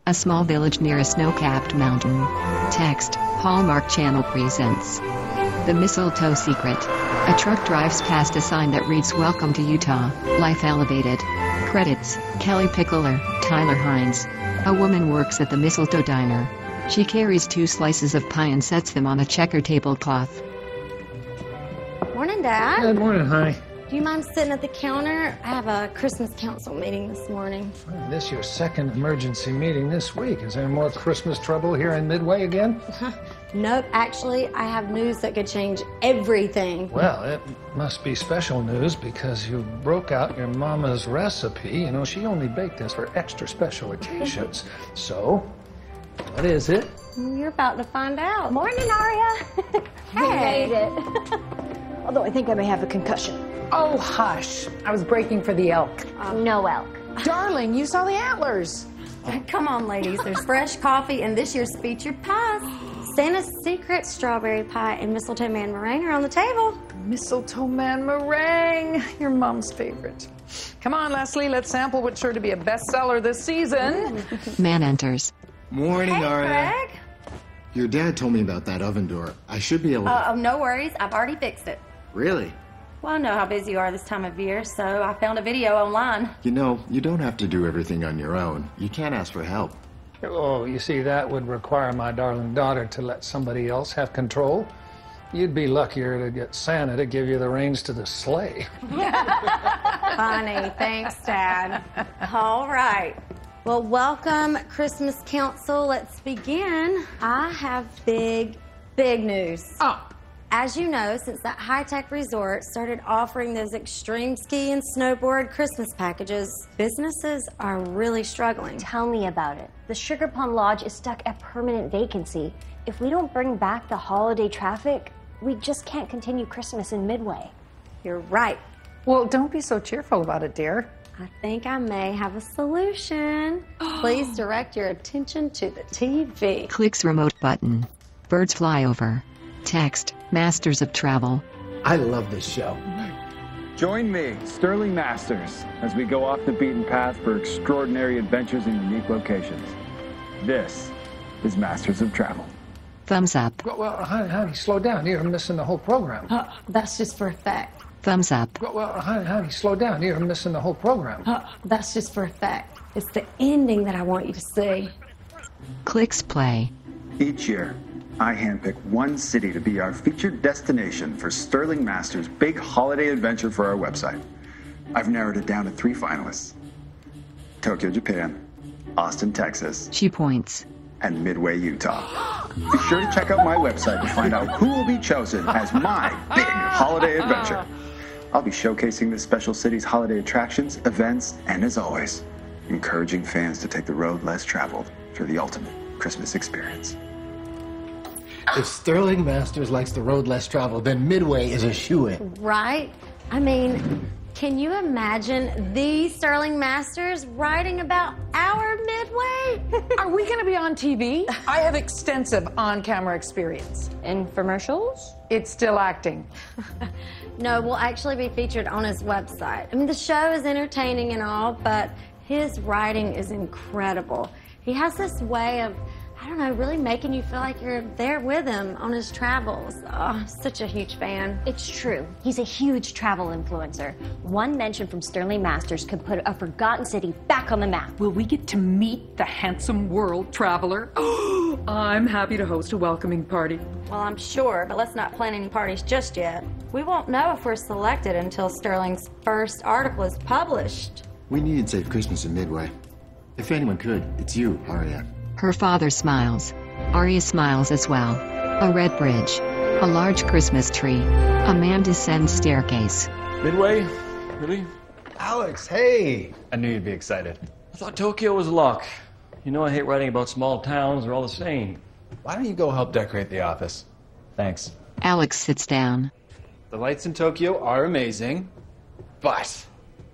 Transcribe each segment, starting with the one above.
A small village near a snow-capped mountain. Text, Hallmark Channel presents The Mistletoe Secret. A truck drives past a sign that reads Welcome to Utah, Life Elevated. Credits, Kelly Pickler, Tyler Hines. A woman works at the Mistletoe Diner. She carries 2 slices of pie and sets them on a checker tablecloth. Morning, Dad. Good morning, honey. Do you mind sitting at the counter? I have a Christmas council meeting this morning. This your second emergency meeting this week. Is there more Christmas trouble here in Midway again? Nope, actually, I have news that could change everything. Well, it must be special news because you broke out your mama's recipe. You know, she only baked this for extra special occasions. So, what is it? You're about to find out. Morning, Aria. Hey. We made it. Although I think I may have a concussion. Oh, hush. I was breaking for the elk. No elk. Darling, you saw the antlers. Come on, ladies. There's fresh coffee and this year's featured pies. Santa's secret strawberry pie and mistletoe man meringue are on the table. Mistletoe man meringue, your mom's favorite. Come on, Leslie, let's sample what's sure to be a bestseller this season. Man enters. Morning, Hey, Aria. Craig. Your dad told me about that oven door. I should be able to... Oh, no worries. I've already fixed it. Really? Well, I know how busy you are this time of year, so I found a video online. You know, you don't have to do everything on your own. You can't ask for help. Oh, you see, that would require my darling daughter to let somebody else have control. You'd be luckier to get Santa to give you the reins to the sleigh. Funny. Thanks, Dad. All right. Well, welcome, Christmas Council. Let's begin. I have big news. Oh, As you know, since that high-tech resort started offering those extreme ski and snowboard Christmas packages, businesses are really struggling. Tell me about it. The Sugar Pond Lodge is stuck at permanent vacancy. If we don't bring back the holiday traffic, we just can't continue Christmas in Midway. You're right. well, don't be so cheerful about it, dear. I think I may have a solution. Please direct your attention to the TV. Clicks remote button. Birds fly over. Text, Masters of Travel. I love this show. Join me, Sterling Masters, as we go off the beaten path for extraordinary adventures in unique locations. This is Masters of Travel. Thumbs up. Well, honey, slow down. You're missing the whole program. That's just for effect. Thumbs up. Well, honey, slow down. You're missing the whole program. That's just for effect. It's the ending that I want you to see. Clicks play. Each year, I handpick one city to be our featured destination for Sterling Masters' big holiday adventure for our website. I've narrowed it down to 3 finalists: Tokyo, Japan, Austin, Texas, She points. and Midway, Utah. Be sure to check out my website to find out who will be chosen as my big holiday adventure. I'll be showcasing this special city's holiday attractions, events, and as always, encouraging fans to take the road less traveled for the ultimate Christmas experience. If Sterling Masters likes the road less traveled, then Midway is a shoo-in. Right? I mean, can you imagine the Sterling Masters writing about our Midway? Are we going to be on TV? I have extensive on-camera experience. Infomercials? It's still acting. No, we'll actually be featured on his website. I mean, the show is entertaining and all, but his writing is incredible. He has this way of, I don't know, really making you feel like you're there with him on his travels. Oh, such a huge fan. It's true. He's a huge travel influencer. One mention from Sterling Masters could put a forgotten city back on the map. Will we get to meet the handsome world traveler? I'm happy to host a welcoming party. Well, I'm sure, but let's not plan any parties just yet. We won't know if we're selected until Sterling's first article is published. We needed Safe Christmas in Midway. If anyone could, it's you, Aria. Her father smiles. Arya smiles as well. A red bridge. A large Christmas tree. A man descends staircase. Midway? Really? Alex, hey! I knew you'd be excited. I thought Tokyo was luck. You know I hate writing about small towns. They're all the same. Why don't you go help decorate the office? Thanks. Alex sits down. The lights in Tokyo are amazing, but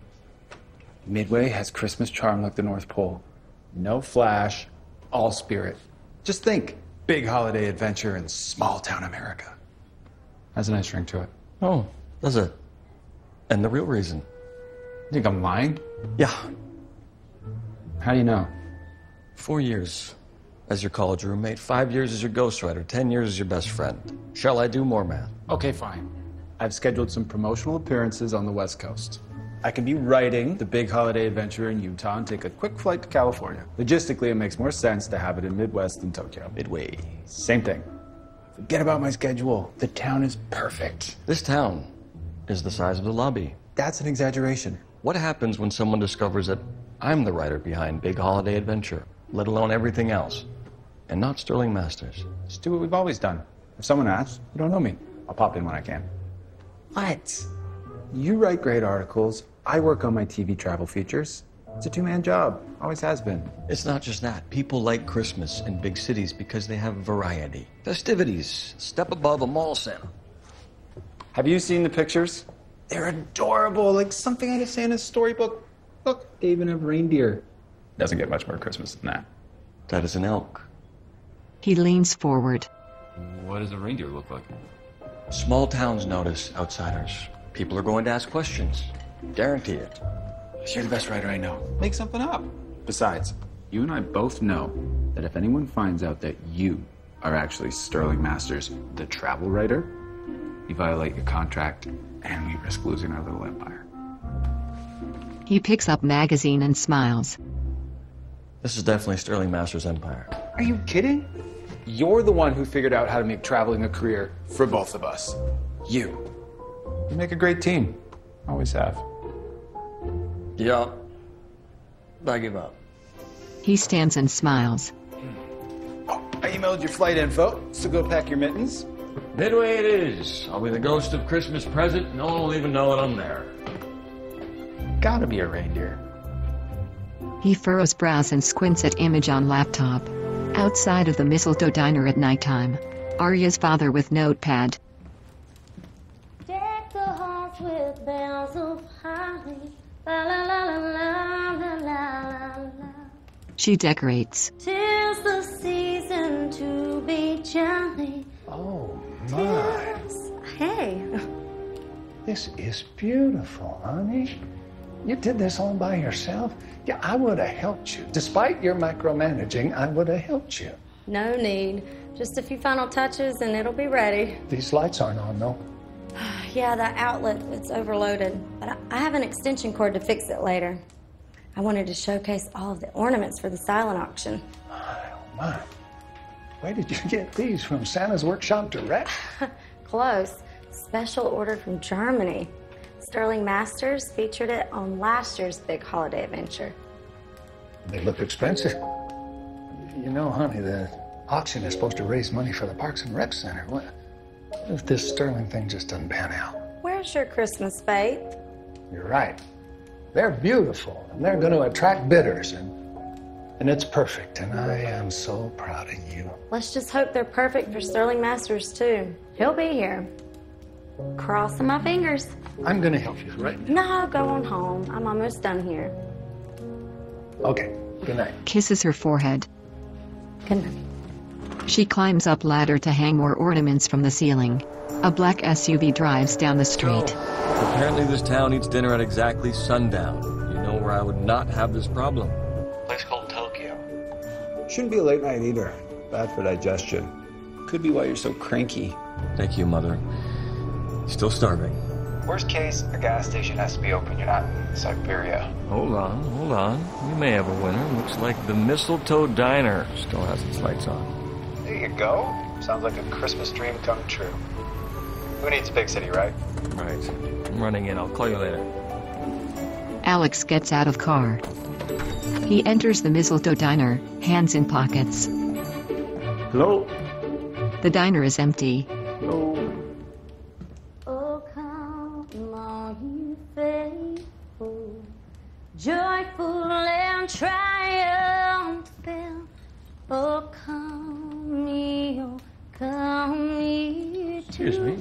Midway has Christmas charm like the North Pole. No flash, all spirit. Just think, big holiday adventure in small town America. Has a nice ring to it. Oh, does it? And the real reason? You think I'm lying? Yeah. How do you know? 4 years as your college roommate, 5 years as your ghostwriter, 10 years as your best friend. Shall I do more math? Okay, fine. I've scheduled some promotional appearances on the West Coast. I can be writing the big holiday adventure in Utah and take a quick flight to California. Logistically, it makes more sense to have it in Midwest than Tokyo. Midway. Same thing. Forget about my schedule. The town is perfect. This town is the size of the lobby. That's an exaggeration. What happens when someone discovers that I'm the writer behind Big Holiday Adventure, let alone everything else, and not Sterling Masters? Just do what we've always done. If someone asks, you don't know me. I'll pop in when I can. What? You write great articles. I work on my TV travel features. It's a two-man job. Always has been. It's not just that. People like Christmas in big cities because they have variety. Festivities. Step above a mall Santa. Have you seen the pictures? They're adorable, like something out of Santa's storybook. Look, they even have reindeer. Doesn't get much more Christmas than that. That is an elk. He leans forward. What does a reindeer look like? Small towns notice outsiders. People are going to ask questions. Guarantee it. You're the best writer I know. Make something up. Besides, you and I both know that if anyone finds out that you are actually Sterling Masters, the travel writer, you violate your contract and we risk losing our little empire. He picks up magazine and smiles. This is definitely Sterling Masters' empire. Are you kidding? You're the one who figured out how to make traveling a career for both of us. You make a great team. Always have. Yeah. I give up. He stands and smiles. Oh, I emailed your flight info, so go pack your mittens. Midway it is. I'll be the ghost of Christmas present. No one will even know that I'm there. Gotta be a reindeer. He furrows brows and squints at image on laptop. Outside of the Mistletoe Diner at nighttime. Arya's father with notepad. Deck the halls with bells of holly. La la la la la la la la. She decorates. 'Tis the season to be jolly. Oh, my. Hey. This is beautiful, honey. You did this all by yourself? Yeah, I would have helped you. Despite your micromanaging, I would have helped you. No need. Just a few final touches and it'll be ready. These lights aren't on, though. Yeah, that outlet, it's overloaded. But I have an extension cord to fix it later. I wanted to showcase all of the ornaments for the silent auction. Oh, my. Where did you get these? From Santa's Workshop Direct? Close. Special order from Germany. Sterling Masters featured it on last year's Big Holiday Adventure. They look expensive. You know, honey, the auction is supposed to raise money for the Parks and Rec Center. What if this Sterling thing just doesn't pan out? Where's your Christmas faith? You're right. They're beautiful, and they're going to attract bidders, and it's perfect, and I am so proud of you. Let's just hope they're perfect for Sterling Masters, too. He'll be here. Crossing my fingers. I'm going to help you, right? No, go on home. I'm almost done here. Okay, good night. Kisses her forehead. Good night. She climbs up ladder to hang more ornaments from the ceiling. A black SUV drives down the street. Apparently this town eats dinner at exactly sundown. You know where I would not have this problem? A place called Tokyo. Shouldn't be a late night either. Bad for digestion. Could be why you're so cranky. Thank you, Mother. Still starving. Worst case, a gas station has to be open. You're not in Siberia. Hold on. We may have a winner. Looks like the Mistletoe Diner still has its lights on. There you go. Sounds like a Christmas dream come true. Who needs a big city, right? Right. I'm running in. I'll call you later. Alex gets out of car. He enters the Mistletoe Diner, hands in pockets. Hello? The diner is empty. Hello? Oh, come on, you faithful, joyful and triumphant. Oh, come ye, Excuse me.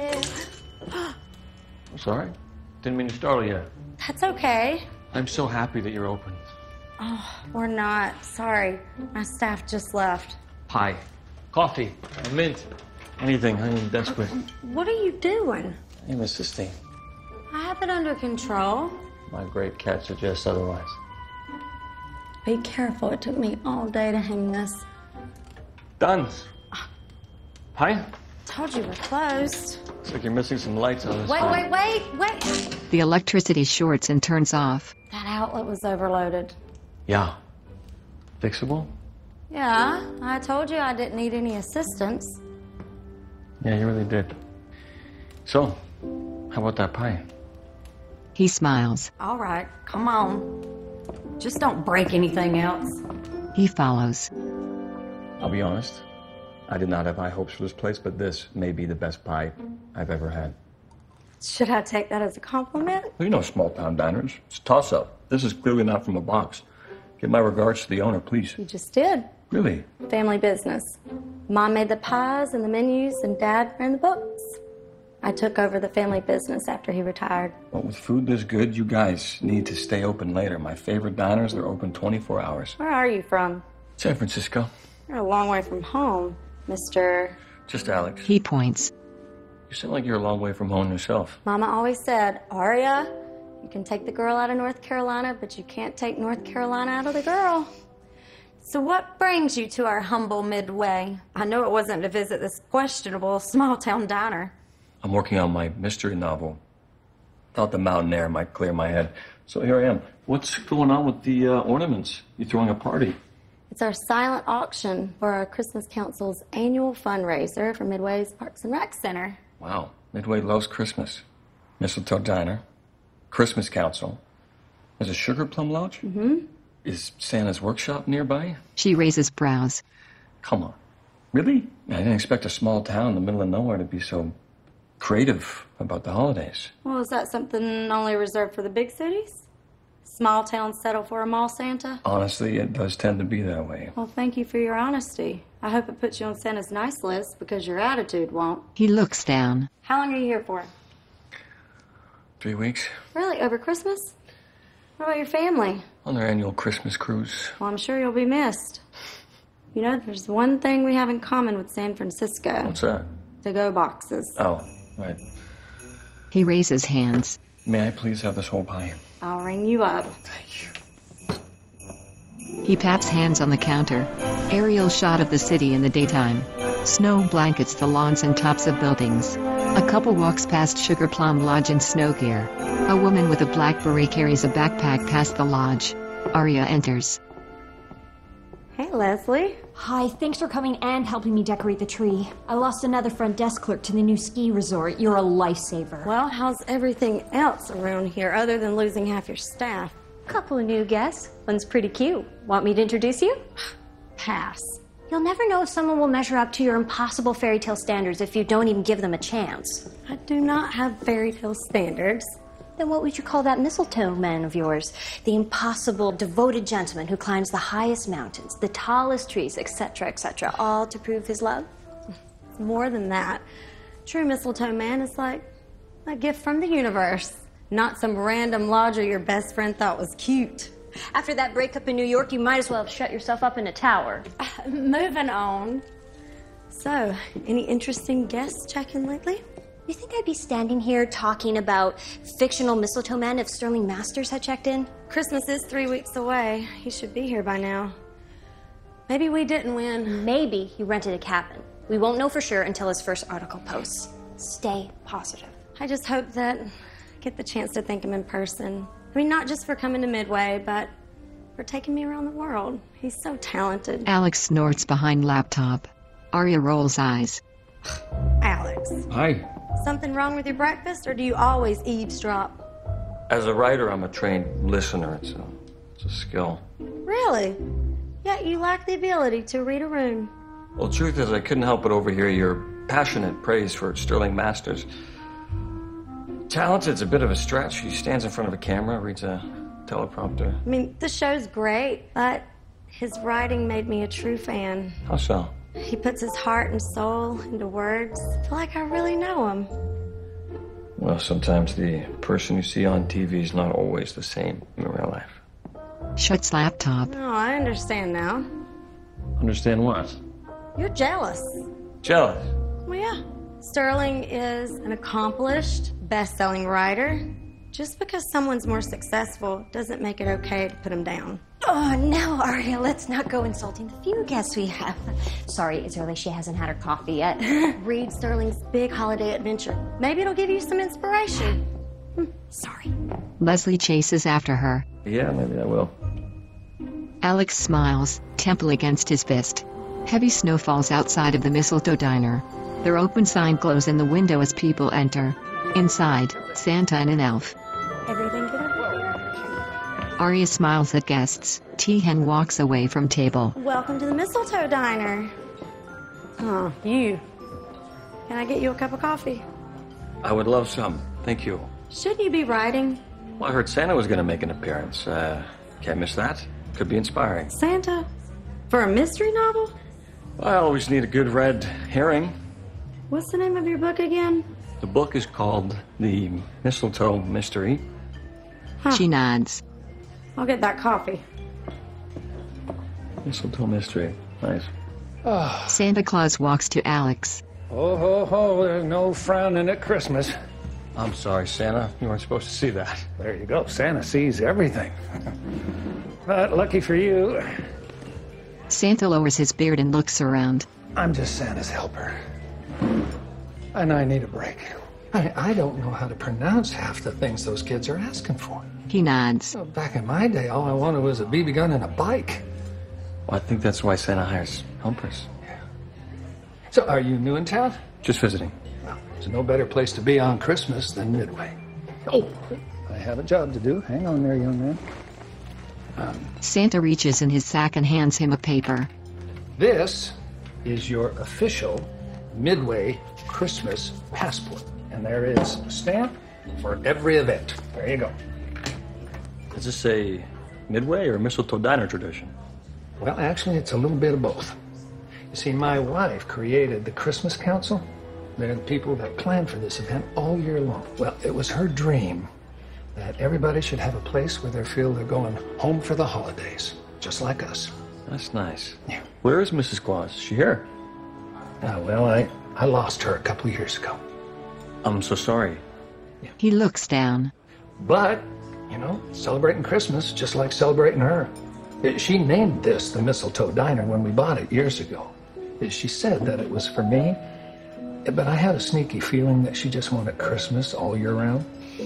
I'm sorry. Didn't mean to startle you. That's okay. I'm so happy that you're open. Oh, we're not. Sorry. My staff just left. Pie. Coffee. A mint. Anything. I'm desperate. What are you doing? I'm assisting. I have it under control. My great cat suggests otherwise. Be careful. It took me all day to hang this. Done. Hi. Told you we're closed. Looks like you're missing some lights on this. Wait. The electricity shorts and turns off. That outlet was overloaded. Yeah. Fixable? Yeah, I told you I didn't need any assistance. Yeah, you really did. So, how about that pie? He smiles. All right, come on. Just don't break anything else. He follows. I'll be honest. I did not have high hopes for this place, but this may be the best pie I've ever had. Should I take that as a compliment? Well, you know small town diners. It's a toss-up. This is clearly not from a box. Give my regards to the owner, please. You just did. Really? Family business. Mom made the pies and the menus, and Dad ran the books. I took over the family business after he retired. Well, with food this good, you guys need to stay open later. My favorite diners, they're open 24 hours. Where are you from? San Francisco. You're a long way from home, Mr. Just Alex. He points. You sound like you're a long way from home yourself. Mama always said, Aria, you can take the girl out of North Carolina, but you can't take North Carolina out of the girl. So what brings you to our humble Midway? I know it wasn't to visit this questionable small-town diner. I'm working on my mystery novel. Thought the mountain air might clear my head. So here I am. What's going on with the ornaments? You throwing a party? It's our silent auction for our Christmas Council's annual fundraiser for Midway's Parks and Rec Center. Wow. Midway loves Christmas. Mistletoe Diner. Christmas Council. There's a Sugar Plum Lodge? Mm-hmm. Is Santa's workshop nearby? She raises brows. Come on. Really? I didn't expect a small town in the middle of nowhere to be so creative about the holidays. Well, is that something only reserved for the big cities? Small towns settle for a mall Santa? Honestly, it does tend to be that way. Well, thank you for your honesty. I hope it puts you on Santa's nice list because your attitude won't. He looks down. How long are you here for? 3 weeks. Really? Over Christmas? What about your family? On their annual Christmas cruise. Well, I'm sure you'll be missed. You know, there's one thing we have in common with San Francisco. What's that? To-go boxes. Oh, right. He raises hands. May I please have this whole pie? I'll ring you up. Thank you. He pats hands on the counter. Aerial shot of the city in the daytime. Snow blankets the lawns and tops of buildings. A couple walks past Sugar Plum Lodge in snow gear. A woman with a black beret carries a backpack past the lodge. Aria enters. Hey, Leslie. Hi, thanks for coming and helping me decorate the tree. I lost another front desk clerk to the new ski resort. You're a lifesaver. Well, how's everything else around here other than losing half your staff? Couple of new guests. One's pretty cute. Want me to introduce you? Pass. You'll never know if someone will measure up to your impossible fairy tale standards if you don't even give them a chance. I do not have fairy tale standards. Then what would you call that mistletoe man of yours? The impossible, devoted gentleman who climbs the highest mountains, the tallest trees, etc., all to prove his love? It's more than that. True mistletoe man is like a gift from the universe, not some random lodger your best friend thought was cute. After that breakup in New York, you might as well have shut yourself up in a tower. Moving on. So, any interesting guests check-in lately? You think I'd be standing here talking about fictional mistletoe men if Sterling Masters had checked in? Christmas is 3 weeks away. He should be here by now. Maybe we didn't win. Maybe he rented a cabin. We won't know for sure until his first article posts. Stay positive. I just hope that I get the chance to thank him in person. I mean, not just for coming to Midway, but for taking me around the world. He's so talented. Alex snorts behind laptop. Aria rolls eyes. Alex. Hi. Something wrong with your breakfast, or do you always eavesdrop? As a writer, I'm a trained listener. It's a skill. Really? Yet you lack the ability to read a room. Well, the truth is I couldn't help but overhear your passionate praise for Sterling Masters. Talented's a bit of a stretch. He stands in front of a camera, reads a teleprompter. I mean, the show's great, but his writing made me a true fan. How so? He puts his heart and soul into words. I feel like I really know him. Well, sometimes the person you see on TV is not always the same in real life. Shuts laptop. Oh, I understand now. Understand what? You're jealous. Jealous? Well, yeah. Sterling is an accomplished, best-selling writer. Just because someone's more successful doesn't make it okay to put him down. Oh, no, Aria, let's not go insulting the few guests we have. Sorry, it's early. She hasn't had her coffee yet. Read Sterling's big holiday adventure. Maybe it'll give you some inspiration. Sorry. Leslie chases after her. Yeah, maybe I will. Alex smiles, temple against his fist. Heavy snow falls outside of the Mistletoe Diner. Their open sign glows in the window as people enter. Inside, Santa and an elf. Everything good? Aria smiles at guests. Tehan walks away from table. Welcome to the Mistletoe Diner. Oh, you. Can I get you a cup of coffee? I would love some. Thank you. Shouldn't you be writing? Well, I heard Santa was going to make an appearance. Can't miss that. Could be inspiring. Santa? For a mystery novel? I always need a good red herring. What's the name of your book again? The book is called The Mistletoe Mystery. She nods. I'll get that coffee. Mistletoe Mystery. Nice. Santa Claus walks to Alex. Oh, ho, ho, there's no frowning at Christmas. I'm sorry, Santa. You weren't supposed to see that. There you go. Santa sees everything. But lucky for you, Santa lowers his beard and looks around. I'm just Santa's helper. And I need a break. I don't know how to pronounce half the things those kids are asking for. He nods. Back in my day, all I wanted was a BB gun and a bike. Well, I think that's why Santa hires helpers. So, are you new in town? Just visiting. Well, there's no better place to be on Christmas than Midway. Oh, I have a job to do. Hang on there, young man. Santa reaches in his sack and hands him a paper. This is your official Midway Christmas passport. And there is a stamp for every event. There you go. Does this say Midway or Mistletoe Diner tradition? Well, actually, it's a little bit of both. You see, my wife created the Christmas Council. They're the people that plan for this event all year long. Well, it was her dream that everybody should have a place where they feel they're going home for the holidays, just like us. That's nice. Yeah. Where is Mrs. Claus? Is she here? Well, I lost her a couple of years ago. I'm so sorry. He looks down. But, you know, celebrating Christmas, just like celebrating her. She named this the Mistletoe Diner when we bought it years ago. She said that it was for me, but I had a sneaky feeling that she just wanted Christmas all year round.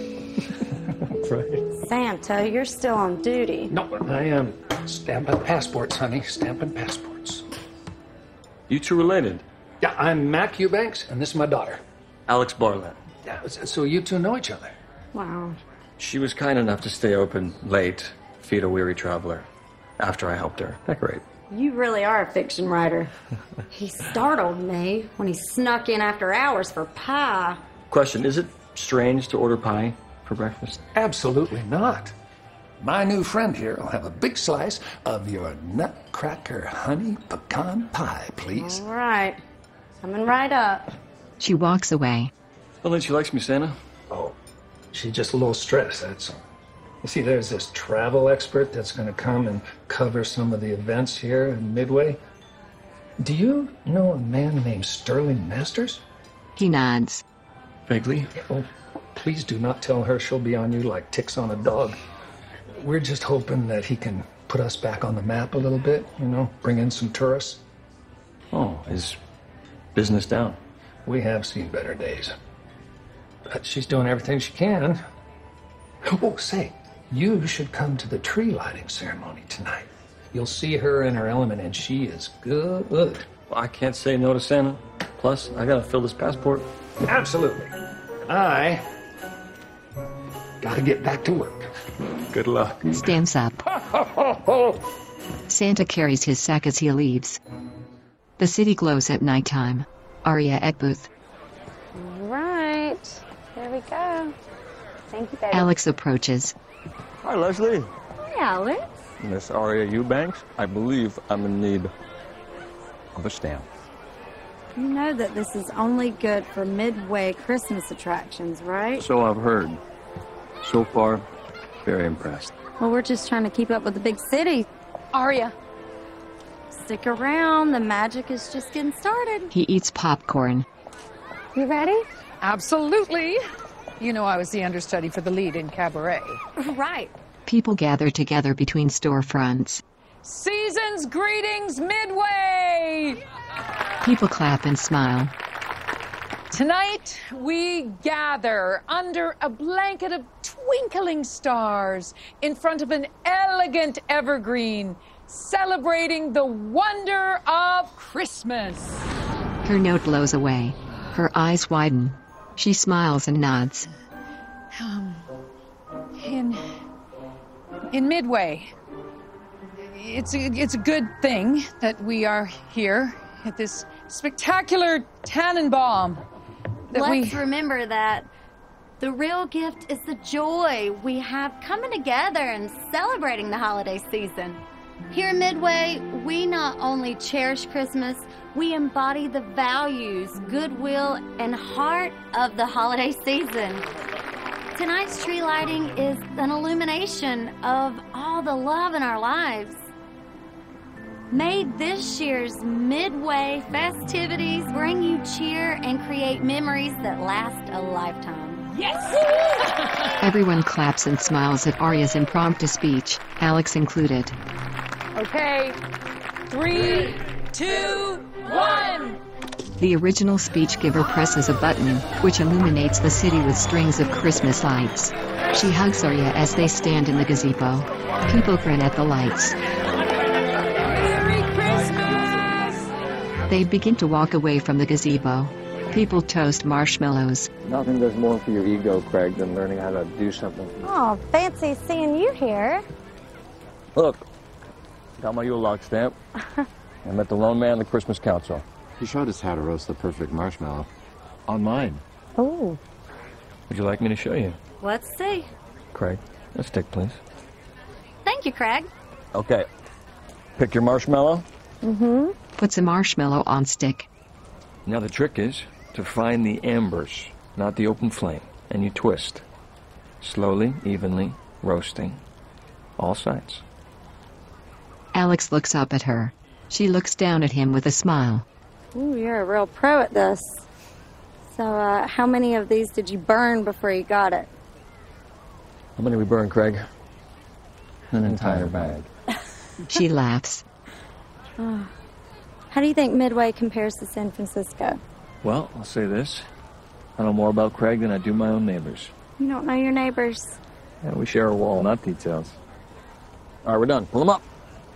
Right. Santa, you're still on duty. No, I am stamping passports, honey, stamping passports. You two related? Yeah, I'm Mac Eubanks, and this is my daughter. Alex Bartlett. Yeah, so you two know each other? Wow. She was kind enough to stay open late, feed a weary traveler, after I helped her decorate. You really are a fiction writer. He startled me when he snuck in after hours for pie. Question, is it strange to order pie for breakfast? Absolutely not. My new friend here will have a big slice of your nutcracker honey pecan pie, please. All right. Coming right up. She walks away. Well, then she likes me, Santa. Oh, she's just a little stressed, that's all. You see, there's this travel expert that's going to come and cover some of the events here in Midway. Do you know a man named Sterling Masters? He nods. Vaguely. Oh, please do not tell her she'll be on you like ticks on a dog. We're just hoping that he can put us back on the map a little bit, you know, bring in some tourists. Oh, is business down? We have seen better days. But she's doing everything she can. Oh, say, you should come to the tree lighting ceremony tonight. You'll see her in her element, and she is good. Well, I can't say no to Santa. Plus, I gotta fill this passport. Absolutely. I gotta get back to work. Good luck. Stands up. Santa carries his sack as he leaves. The city glows at nighttime. Aria at booth. All right. Here we go. Thank you, baby. Alex approaches. Hi, Leslie. Hi, Alex. Miss Aria Eubanks, I believe I'm in need of a stamp. You know that this is only good for Midway Christmas attractions, right? So I've heard. So far, very impressed. Well, we're just trying to keep up with the big city. Aria. Stick around. The magic is just getting started. He eats popcorn. You ready? Absolutely. You know I was the understudy for the lead in Cabaret. Right. People gather together between storefronts. Season's greetings, Midway! People clap and smile. Tonight, we gather under a blanket of twinkling stars in front of an elegant evergreen, celebrating the wonder of Christmas. Her note blows away. Her eyes widen. She smiles and nods. In Midway, it's a good thing that we are here at this spectacular Tannenbaum. Let's remember that the real gift is the joy we have coming together and celebrating the holiday season. Here at Midway, we not only cherish Christmas, we embody the values, goodwill, and heart of the holiday season. Tonight's tree lighting is an illumination of all the love in our lives. May this year's Midway festivities bring you cheer and create memories that last a lifetime. Yes! Everyone claps and smiles at Arya's impromptu speech, Alex included. Okay, 3, 2, 1. The original speech giver presses a button, which illuminates the city with strings of Christmas lights. She hugs Arya as they stand in the gazebo. People grin at the lights. Merry Christmas! They begin to walk away from the gazebo. People toast marshmallows. Nothing does more for your ego, Craig, than learning how to do something. Oh, fancy seeing you here. Look, got my Yule log stamp. I met the lone man in the Christmas Council. He showed us how to roast the perfect marshmallow. On mine. Oh. Would you like me to show you? Let's see. Craig, a stick, please. Thank you, Craig. Okay. Pick your marshmallow. Mm-hmm. Puts a marshmallow on stick. Now the trick is to find the embers, not the open flame, and you twist. Slowly, evenly, roasting. All sides. Alex looks up at her. She looks down at him with a smile. Ooh, you're a real pro at this. So, how many of these did you burn before you got it? How many we burn, Craig? An entire bag. She laughs. Oh. How do you think Midway compares to San Francisco? Well, I'll say this. I know more about Craig than I do my own neighbors. You don't know your neighbors. Yeah, we share a wall, not details. All right, we're done. Pull them up.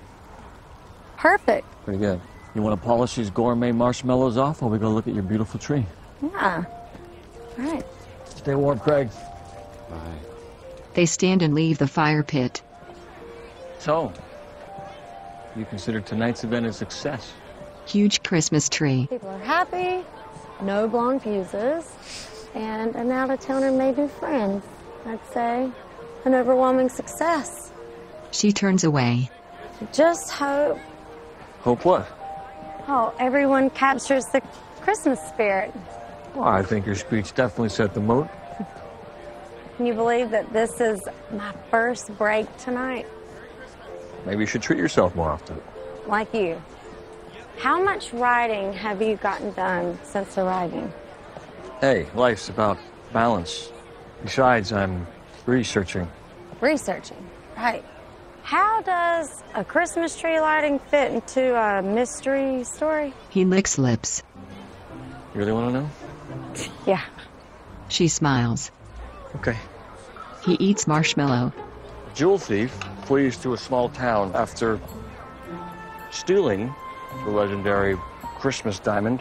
Perfect. Pretty good. You want to polish these gourmet marshmallows off, or we go look at your beautiful tree? Yeah. All right. Stay warm, Craig. Bye. They stand and leave the fire pit. So, you consider tonight's event a success? Huge Christmas tree. People are happy, no blown fuses, and an out-of-towner made new friends. I'd say an overwhelming success. She turns away. Just hope. Hope what? Oh, everyone captures the Christmas spirit. Well, I think your speech definitely set the mood. Can you believe that this is my first break tonight? Maybe you should treat yourself more often. Like you. How much writing have you gotten done since arriving? Hey, life's about balance. Besides, I'm researching. Researching, right. How does a Christmas tree lighting fit into a mystery story? He licks lips. You really want to know? Yeah. She smiles. Okay. He eats marshmallow. A jewel thief flees to a small town after stealing the legendary Christmas diamond.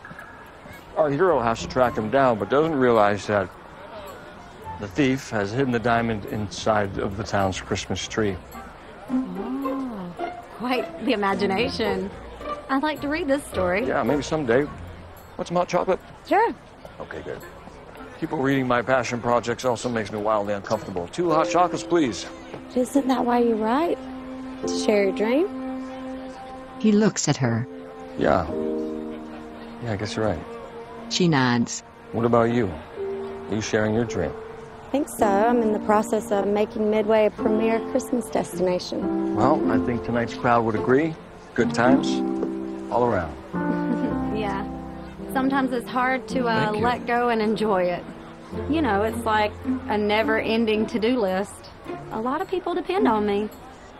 Our hero has to track him down, but doesn't realize that the thief has hidden the diamond inside of the town's Christmas tree. Oh, quite the imagination. I'd like to read this story. Yeah, maybe someday. Want some hot chocolate? Sure. Okay, good. People reading my passion projects also makes me wildly uncomfortable. 2 hot chocolates, please. Isn't that why you write? To share your dream? He looks at her. Yeah. Yeah, I guess you're right. She nods. What about you? Are you sharing your dream? I think so. I'm in the process of making Midway a premier Christmas destination. Well, I think tonight's crowd would agree. Good times all around. Yeah. Sometimes it's hard to let go and enjoy it. You know, it's like a never-ending to-do list. a lot of people depend on me.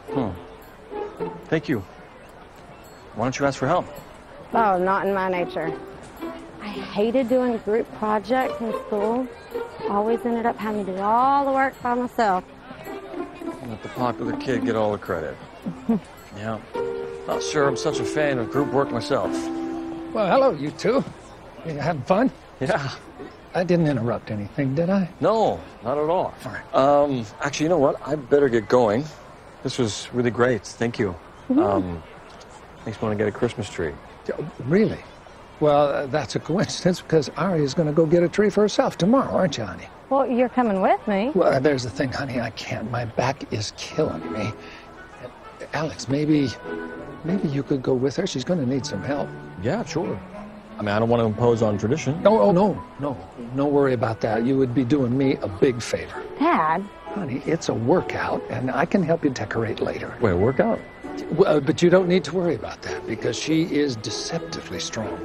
Thank you. Why don't you ask for help? Oh, not in my nature. I hated doing group projects in school. Always ended up having to do all the work by myself. Let the popular kid get all the credit. Yeah. Not sure I'm such a fan of group work myself. Well, hello, you two. You having fun? Yeah. I didn't interrupt anything, did I? No, not at all. Actually, you know what? I better get going. This was really great. Thank you. Makes me want to get a Christmas tree. Really? Well, that's a coincidence because Ari is going to go get a tree for herself tomorrow, aren't you, honey? Well, you're coming with me. Well, there's the thing, honey. I can't. My back is killing me. Alex, maybe you could go with her. She's going to need some help. Yeah, sure. I mean, I don't want to impose on tradition. No worry about that. You would be doing me a big favor. Dad? Honey, it's a workout, and I can help you decorate later. Wait, workout? Well, but you don't need to worry about that because she is deceptively strong.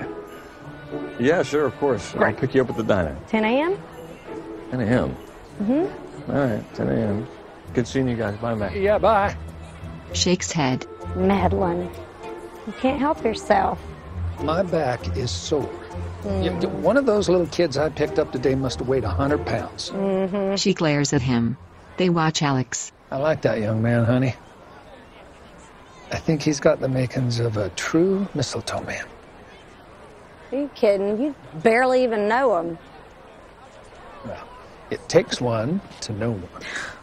Yeah, sure, of course. Great. I'll pick you up at the diner. 10 a.m.? 10 a.m.? Mm-hmm. All right, 10 a.m. Good seeing you guys. Bye, Mac. Yeah, bye. Shakes head. Meddling. You can't help yourself. My back is sore. One of those little kids I picked up today must have weighed 100 pounds. Mm-hmm. She glares at him. They watch Alex. I like that young man, honey. I think he's got the makings of a true mistletoe man. Are you kidding? You barely even know him. Well, it takes one to know one.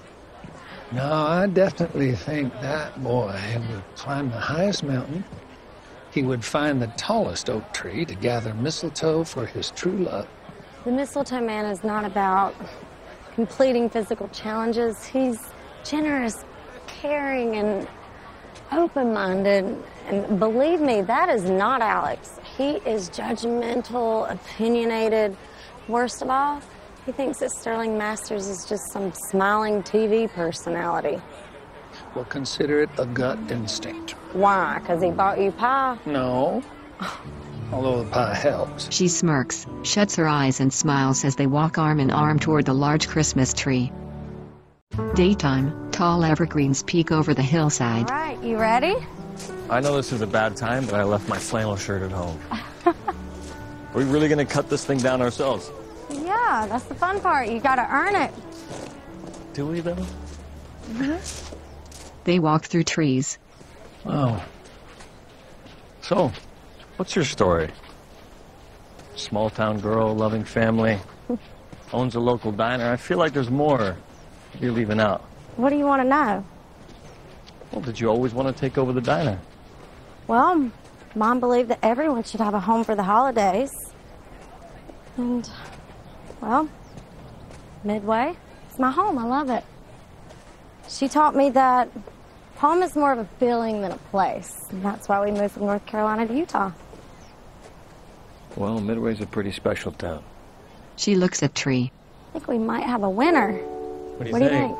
No, I definitely think that boy would climb the highest mountain. He would find the tallest oak tree to gather mistletoe for his true love. The mistletoe man is not about completing physical challenges. He's generous, caring, and open-minded. And believe me, that is not Alex. He is judgmental, opinionated. Worst of all, he thinks that Sterling Masters is just some smiling TV personality. Well, consider it a gut instinct. Why? Because he bought you pie? No. Although the pie helps. She smirks, shuts her eyes and smiles as they walk arm in arm toward the large Christmas tree. Daytime, tall evergreens peek over the hillside. All right, you ready? I know this is a bad time, but I left my flannel shirt at home. Are we really going to cut this thing down ourselves? Yeah, that's the fun part. You got to earn it. Do we, though? Mm-hmm. They walk through trees. Oh. So, what's your story? Small town girl, loving family, owns a local diner. I feel like there's more you're leaving out. What do you want to know? Well, did you always want to take over the diner? Well, Mom believed that everyone should have a home for the holidays. And, well, Midway, it's my home. I love it. She taught me that home is more of a feeling than a place. And that's why we moved from North Carolina to Utah. Well, Midway's a pretty special town. She looks at Tree. I think we might have a winner. What do you think?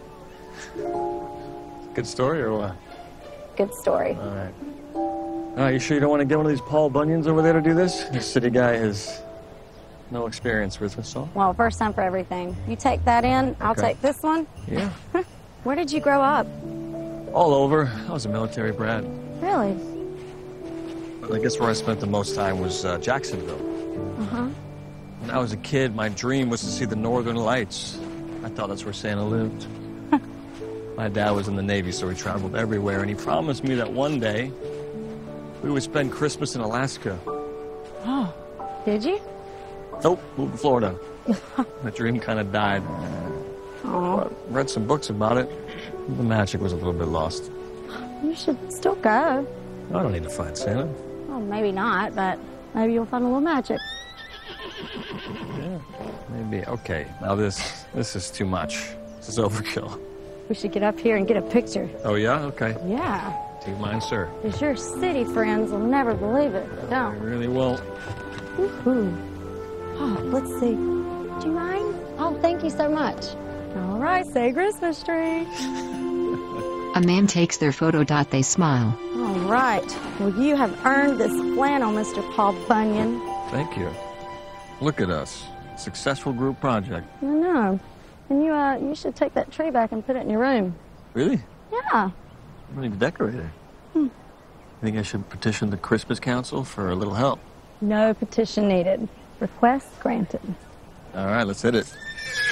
Good story or what? Good story. All right. All right, you sure you don't want to get one of these Paul Bunions over there to do this? This city guy has no experience with this song. Well, first time for everything. You take that in, I'll take this one. Yeah. Where did you grow up? All over. I was a military brat. Really? I guess where I spent the most time was Jacksonville. Uh-huh. When I was a kid, my dream was to see the Northern Lights. I thought that's where Santa lived. My dad was in the Navy, so he traveled everywhere, and he promised me that one day we would spend Christmas in Alaska. Oh, did you? Nope, moved to Florida. The dream kind of died. Oh. Read some books about it. The magic was a little bit lost. You should still go. I don't need to find Santa. Well, maybe not, but maybe you'll find a little magic. Yeah, maybe. Okay, now this is too much. This is overkill. We should get up here and get a picture. Oh, yeah? Okay. Yeah. Do you mind, sir? Because your city friends will never believe it. They I don't. really won't. Woohoo. Oh, let's see. Do you mind? Oh, thank you so much. All right, say Christmas tree. A man takes their photo. They smile. All right. Well, you have earned this flannel, Mr. Paul Bunyan. Thank you. Look at us. Successful group project. I know. And you should take that tree back and put it in your room. Really? Yeah. I'm ready to decorate it. You think I should petition the Christmas Council for a little help? No petition needed. Request granted. All right, let's hit it.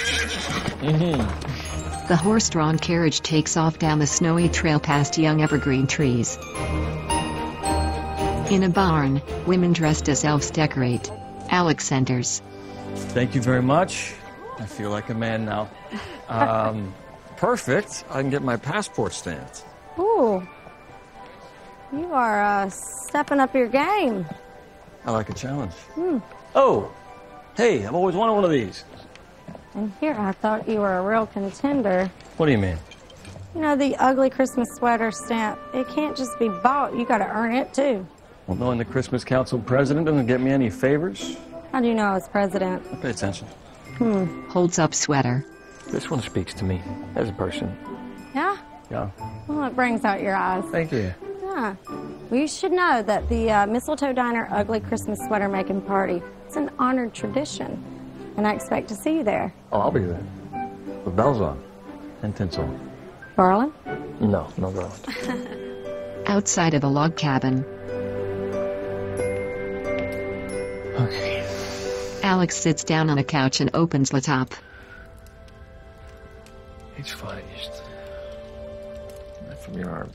The horse-drawn carriage takes off down the snowy trail past young evergreen trees. In a barn, women dressed as elves decorate. Alex enters. Thank you very much. I feel like a man now. Perfect. I can get my passport stamped. Ooh. You are stepping up your game. I like a challenge. Oh, hey, I've always wanted one of these. And here I thought you were a real contender. What do you mean? You know, the ugly Christmas sweater stamp. It can't just be bought. You gotta earn it, too. Well, knowing the Christmas Council president doesn't get me any favors. How do you know I was president? I pay attention. Holds up sweater. This one speaks to me as a person. Yeah? Yeah. Well, it brings out your eyes. Thank you. Yeah. Well, you should know that the Mistletoe Diner Ugly Christmas Sweater Making Party is an honored tradition. And I expect to see you there. Oh, I'll be there. With bells on. And tinsel. Garland? No garland. Outside of a log cabin, Okay. Alex sits down on a couch and opens laptop. It's fine, just... Right from your arm.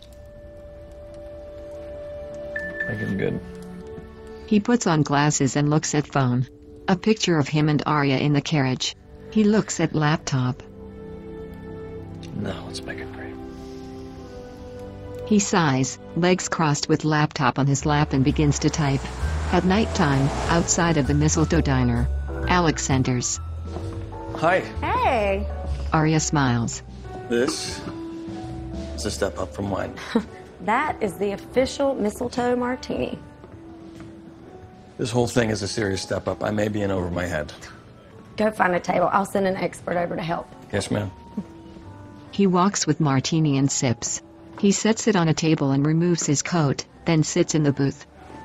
Make him good. He puts on glasses and looks at phone. A picture of him and Arya in the carriage. He looks at laptop. No, let's make it great. He sighs, legs crossed with laptop on his lap, and begins to type. At nighttime, outside of the Mistletoe Diner, Alex enters. Hi. Hey! Arya smiles. This is a step up from mine. That is the official Mistletoe Martini. This whole thing is a serious step up. I may be in over my head. Go find a table. I'll send an expert over to help. Yes, ma'am. He walks with Martini and sips. He sets it on a table and removes his coat, then sits in the booth.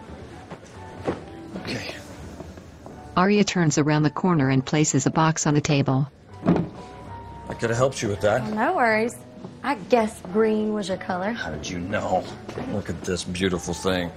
Okay. Arya turns around the corner and places a box on the table. I could have helped you with that. No worries. I guess green was your color. How did you know? Look at this beautiful thing.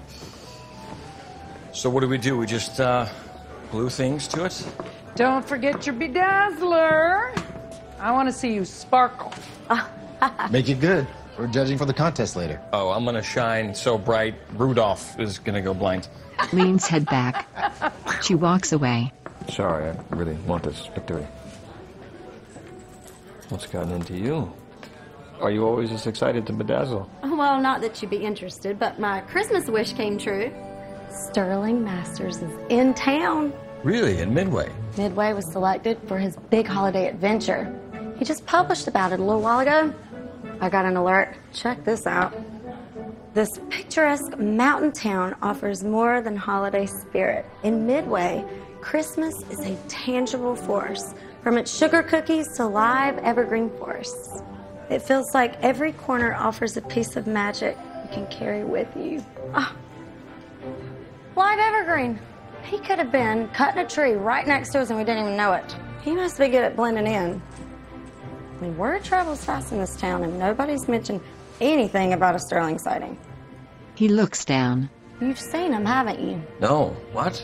So what do? We just glue things to it? Don't forget your bedazzler. I want to see you sparkle. Make it good. We're judging for the contest later. Oh, I'm gonna shine so bright, Rudolph is gonna go blind. Leans head back. She walks away. Sorry, I really want this victory. What's gotten into you? Are you always this excited to bedazzle? Well, not that you'd be interested, but my Christmas wish came true. Sterling Masters is in town. Really? In Midway? Midway was selected for his big holiday adventure. He just published about it a little while ago. I got an alert. Check this out. This picturesque mountain town offers more than holiday spirit. In Midway, Christmas is a tangible force, from its sugar cookies to live evergreen forests. It feels like every corner offers a piece of magic you can carry with you. Ah, live evergreen. He could have been cutting a tree right next to us and we didn't even know it. He must be good at blending in. I mean, word travels fast in this town and nobody's mentioned anything about a Sterling sighting. He looks down. You've seen him, haven't you? No. What?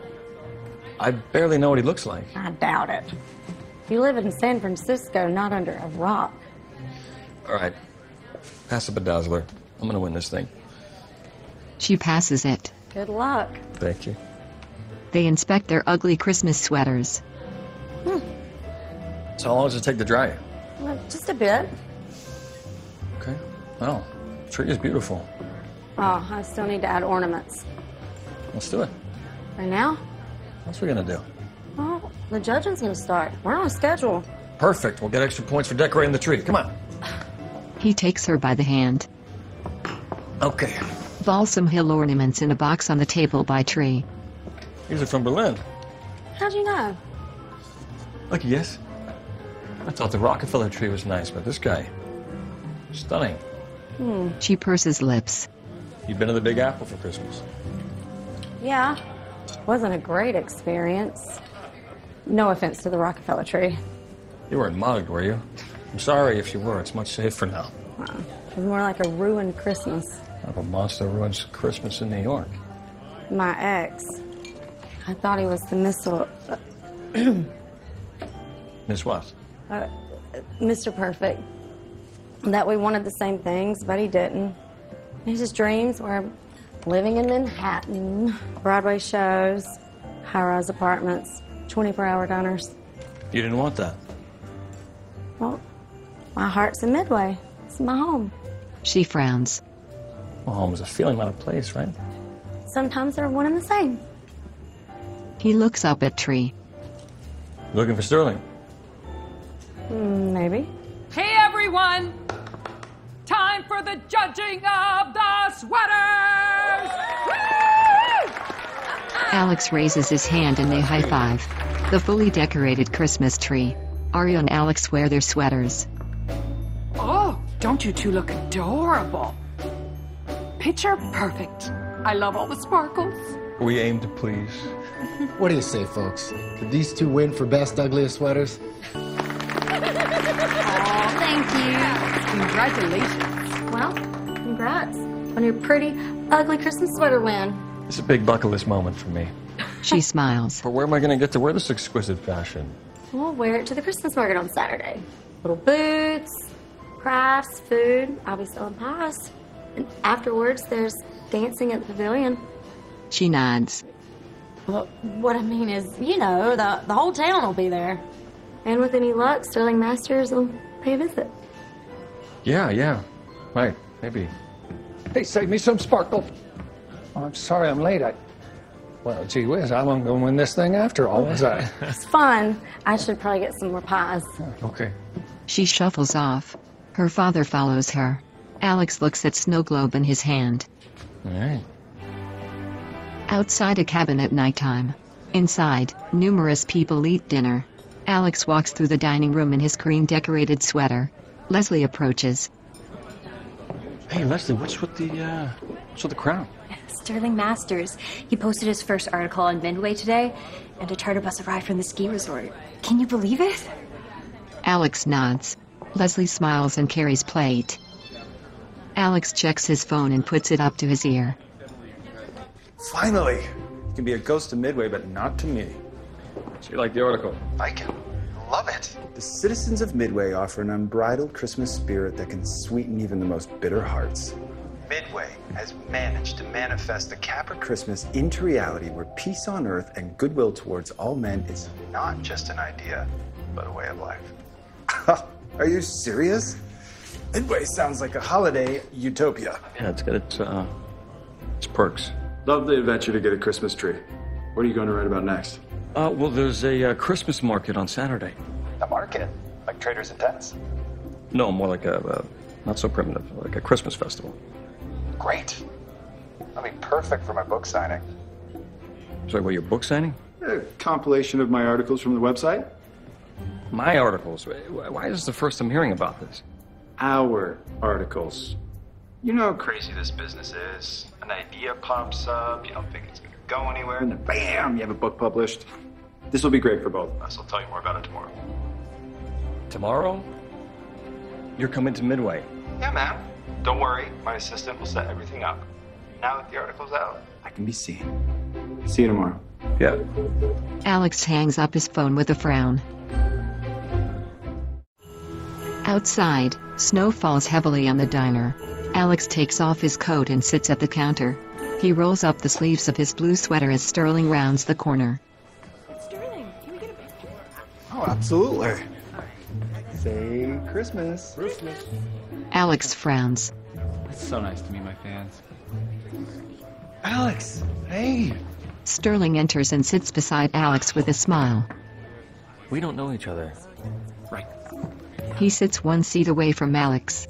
I barely know what he looks like. I doubt it. You live in San Francisco, not under a rock. All right. Pass the bedazzler. I'm gonna win this thing. She passes it. Good luck. Thank you. They inspect their ugly Christmas sweaters. So how long does it take to dry? Well, just a bit. Okay. Well, the tree is beautiful. Oh, I still need to add ornaments. Let's do it. Right now? What's we gonna do? Well, the judging's gonna start. We're on a schedule. Perfect. We'll get extra points for decorating the tree. Come on. He takes her by the hand. Okay. Balsam Hill ornaments in a box on the table by tree. These are from Berlin. How'd you know? Lucky guess. I thought the Rockefeller tree was nice, but this guy, stunning. She purses lips. You've been to the Big Apple for Christmas? Yeah. Wasn't a great experience. No offense to the Rockefeller tree. You weren't mugged, were you? I'm sorry if you were. It's much safer now. Wow. It was more like a ruined Christmas. If a monster ruins Christmas in New York. My ex. I thought he was the missile. Miss what? Mr. Perfect. That we wanted the same things, but he didn't. His dreams were living in Manhattan, Broadway shows, high-rise apartments, 24-hour diners. You didn't want that. Well, my heart's in Midway. It's my home. She frowns. Well, home is a feeling, not a place, right? Sometimes they're one and the same. He looks up at Tree. Looking for Sterling? Maybe. Hey, everyone! Time for the judging of the sweaters! Alex raises his hand and they high-five. The fully decorated Christmas tree. Aria and Alex wear their sweaters. Oh, don't you two look adorable? Picture perfect. I love all the sparkles. We aim to please. What do you say, folks? Did these two win for best ugliest sweaters? Thank you. Congratulations. Well, congrats on your pretty, ugly Christmas sweater win. It's a big bucket list moment for me. She smiles. But where am I going to get to wear this exquisite fashion? We'll wear it to the Christmas market on Saturday. Little boots, crafts, food. I'll be selling pies. And afterwards, there's dancing at the pavilion. She nods. Well, what I mean is, the whole town will be there. And with any luck, Sterling Masters will pay a visit. Yeah. Right, maybe. Hey, save me some sparkle. Oh, I'm sorry I'm late. Well, gee whiz, I wasn't going to win this thing after all, was I? It's fun. I should probably get some more pies. Okay. She shuffles off. Her father follows her. Alex looks at snow globe in his hand. All right. Outside a cabin at nighttime. Inside, numerous people eat dinner. Alex walks through the dining room in his cream-decorated sweater. Leslie approaches. Hey, Leslie, what's with the crown? Sterling Masters. He posted his first article on Midway today, and a charter bus arrived from the ski resort. Can you believe it? Alex nods. Leslie smiles and carries plate. Alex checks his phone and puts it up to his ear. Finally! You can be a ghost to Midway, but not to me. So you like the article? I can love it. The citizens of Midway offer an unbridled Christmas spirit that can sweeten even the most bitter hearts. Midway has managed to manifest the Capra Christmas into reality where peace on earth and goodwill towards all men is not just an idea, but a way of life. Are you serious? Midway sounds like a holiday utopia. Yeah, it's got its perks. Love the adventure to get a Christmas tree. What are you going to write about next? Well, there's a Christmas market on Saturday. A market? Like traders and tents? No, more like a not so primitive, like a Christmas festival. Great. That'll be perfect for my book signing. Sorry, what, your book signing? A compilation of my articles from the website. My articles? Why is this the first I'm hearing about this? Our articles. You know how crazy this business is. An idea pops up, you don't think it's going to go anywhere, and then Bam! You have a book published. This will be great for both of us. I'll tell you more about it tomorrow. Tomorrow? You're coming to Midway. Yeah, man. Don't worry, my assistant will set everything up. Now that the article's out, I can be seen. See you tomorrow. Yeah. Alex hangs up his phone with a frown. Outside, snow falls heavily on the diner. Alex takes off his coat and sits at the counter. He rolls up the sleeves of his blue sweater as Sterling rounds the corner. Sterling, can we get a picture? Oh, absolutely. Say Christmas. Christmas. Alex frowns. It's so nice to meet my fans. Alex, hey. Sterling enters and sits beside Alex with a smile. We don't know each other. Right. He sits one seat away from Alex.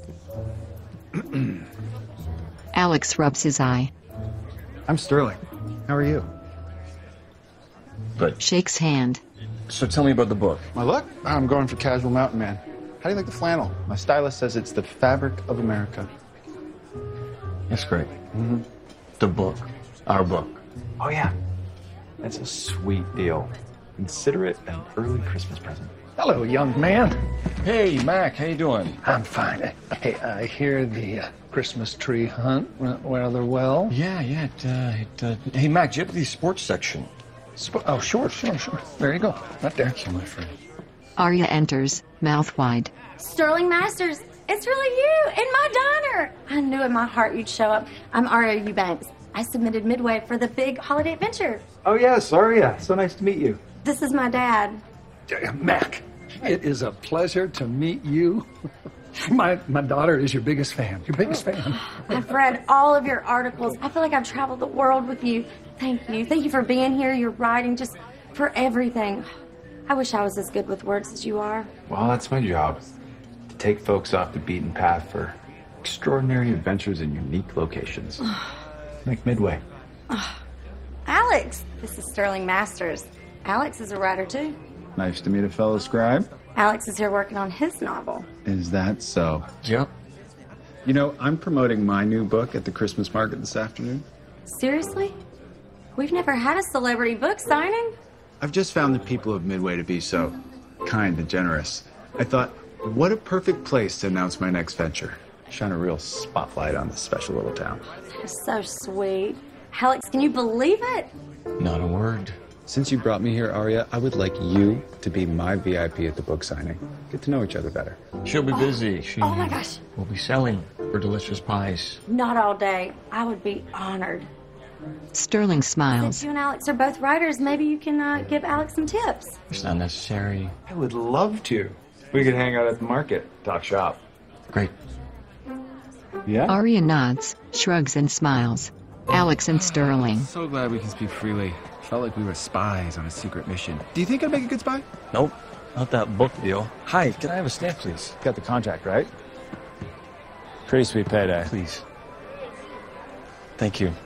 Alex rubs his eye. I'm Sterling. How are you? Good. Shakes hand. So tell me about the book. My look? I'm going for casual mountain man. How do you like the flannel? My stylist says it's the fabric of America. That's great. Mm-hmm. The book. Our book. Oh, yeah. That's a sweet deal. Consider it an early Christmas present. Hello, young man. Hey, Mac, how you doing? I'm fine. Hey, I hear the Christmas tree hunt went rather well. Yeah. Hey, Mac, do you have the sports section? Oh, sure. There you go. Right there. Thank you, my friend. Arya enters, mouth wide. Sterling Masters, it's really you in my diner. I knew in my heart you'd show up. I'm Arya Eubanks. I submitted Midway for the big holiday adventure. Oh, yes, Arya. So nice to meet you. This is my dad. Mac, it is a pleasure to meet you. My daughter is your biggest fan. I've read all of your articles. I feel like I've traveled the world with you. Thank you. Thank you for being here, your writing, just for everything. I wish I was as good with words as you are. Well, that's my job. To take folks off the beaten path for extraordinary adventures in unique locations. Like Midway. Alex, this is Sterling Masters. Alex is a writer, too. Nice to meet a fellow scribe. Alex is here working on his novel. Is that so? Yep. You know, I'm promoting my new book at the Christmas market this afternoon. Seriously? We've never had a celebrity book signing. I've just found the people of Midway to be so kind and generous. I thought, what a perfect place to announce my next venture. Shine a real spotlight on this special little town. You're so sweet. Alex, can you believe it? Not a word. Since you brought me here, Arya, I would like you to be my VIP at the book signing. Get to know each other better. She'll be busy. She Oh my gosh. will be selling her delicious pies. Not all day. I would be honored. Sterling Since smiles. you and Alex are both writers, maybe you can give Alex some tips. It's not necessary. I would love to. We could hang out at the market, talk shop. Great. Yeah? Arya nods, shrugs and smiles. Alex and Sterling. So glad we can speak freely. Felt like we were spies on a secret mission. Do you think I'd make a good spy? Nope. Not that book deal. Hi, can I have a stamp, please? Got the contract, right? Pretty sweet payday. Please. Thank you.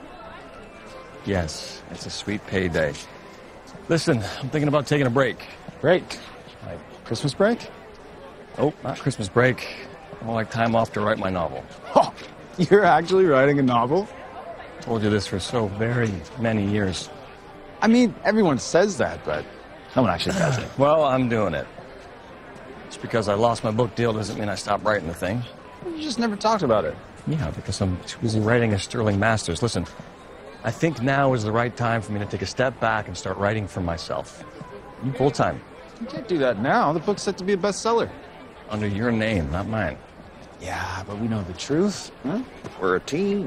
Yes, it's a sweet payday. Listen, I'm thinking about taking a break. Break? Like Christmas break? Oh, not Christmas break. More like time off to write my novel. Oh, you're actually writing a novel? Told you this for so very many years. I mean, everyone says that, but no one actually does it. Well, I'm doing it. Just because I lost my book deal doesn't mean I stopped writing the thing. You just never talked about it. Yeah, because I'm too busy writing a Sterling Masters. Listen, I think now is the right time for me to take a step back and start writing for myself. Full time. You can't do that now. The book's set to be a bestseller. Under your name, not mine. Yeah, but we know the truth. Huh? We're a team.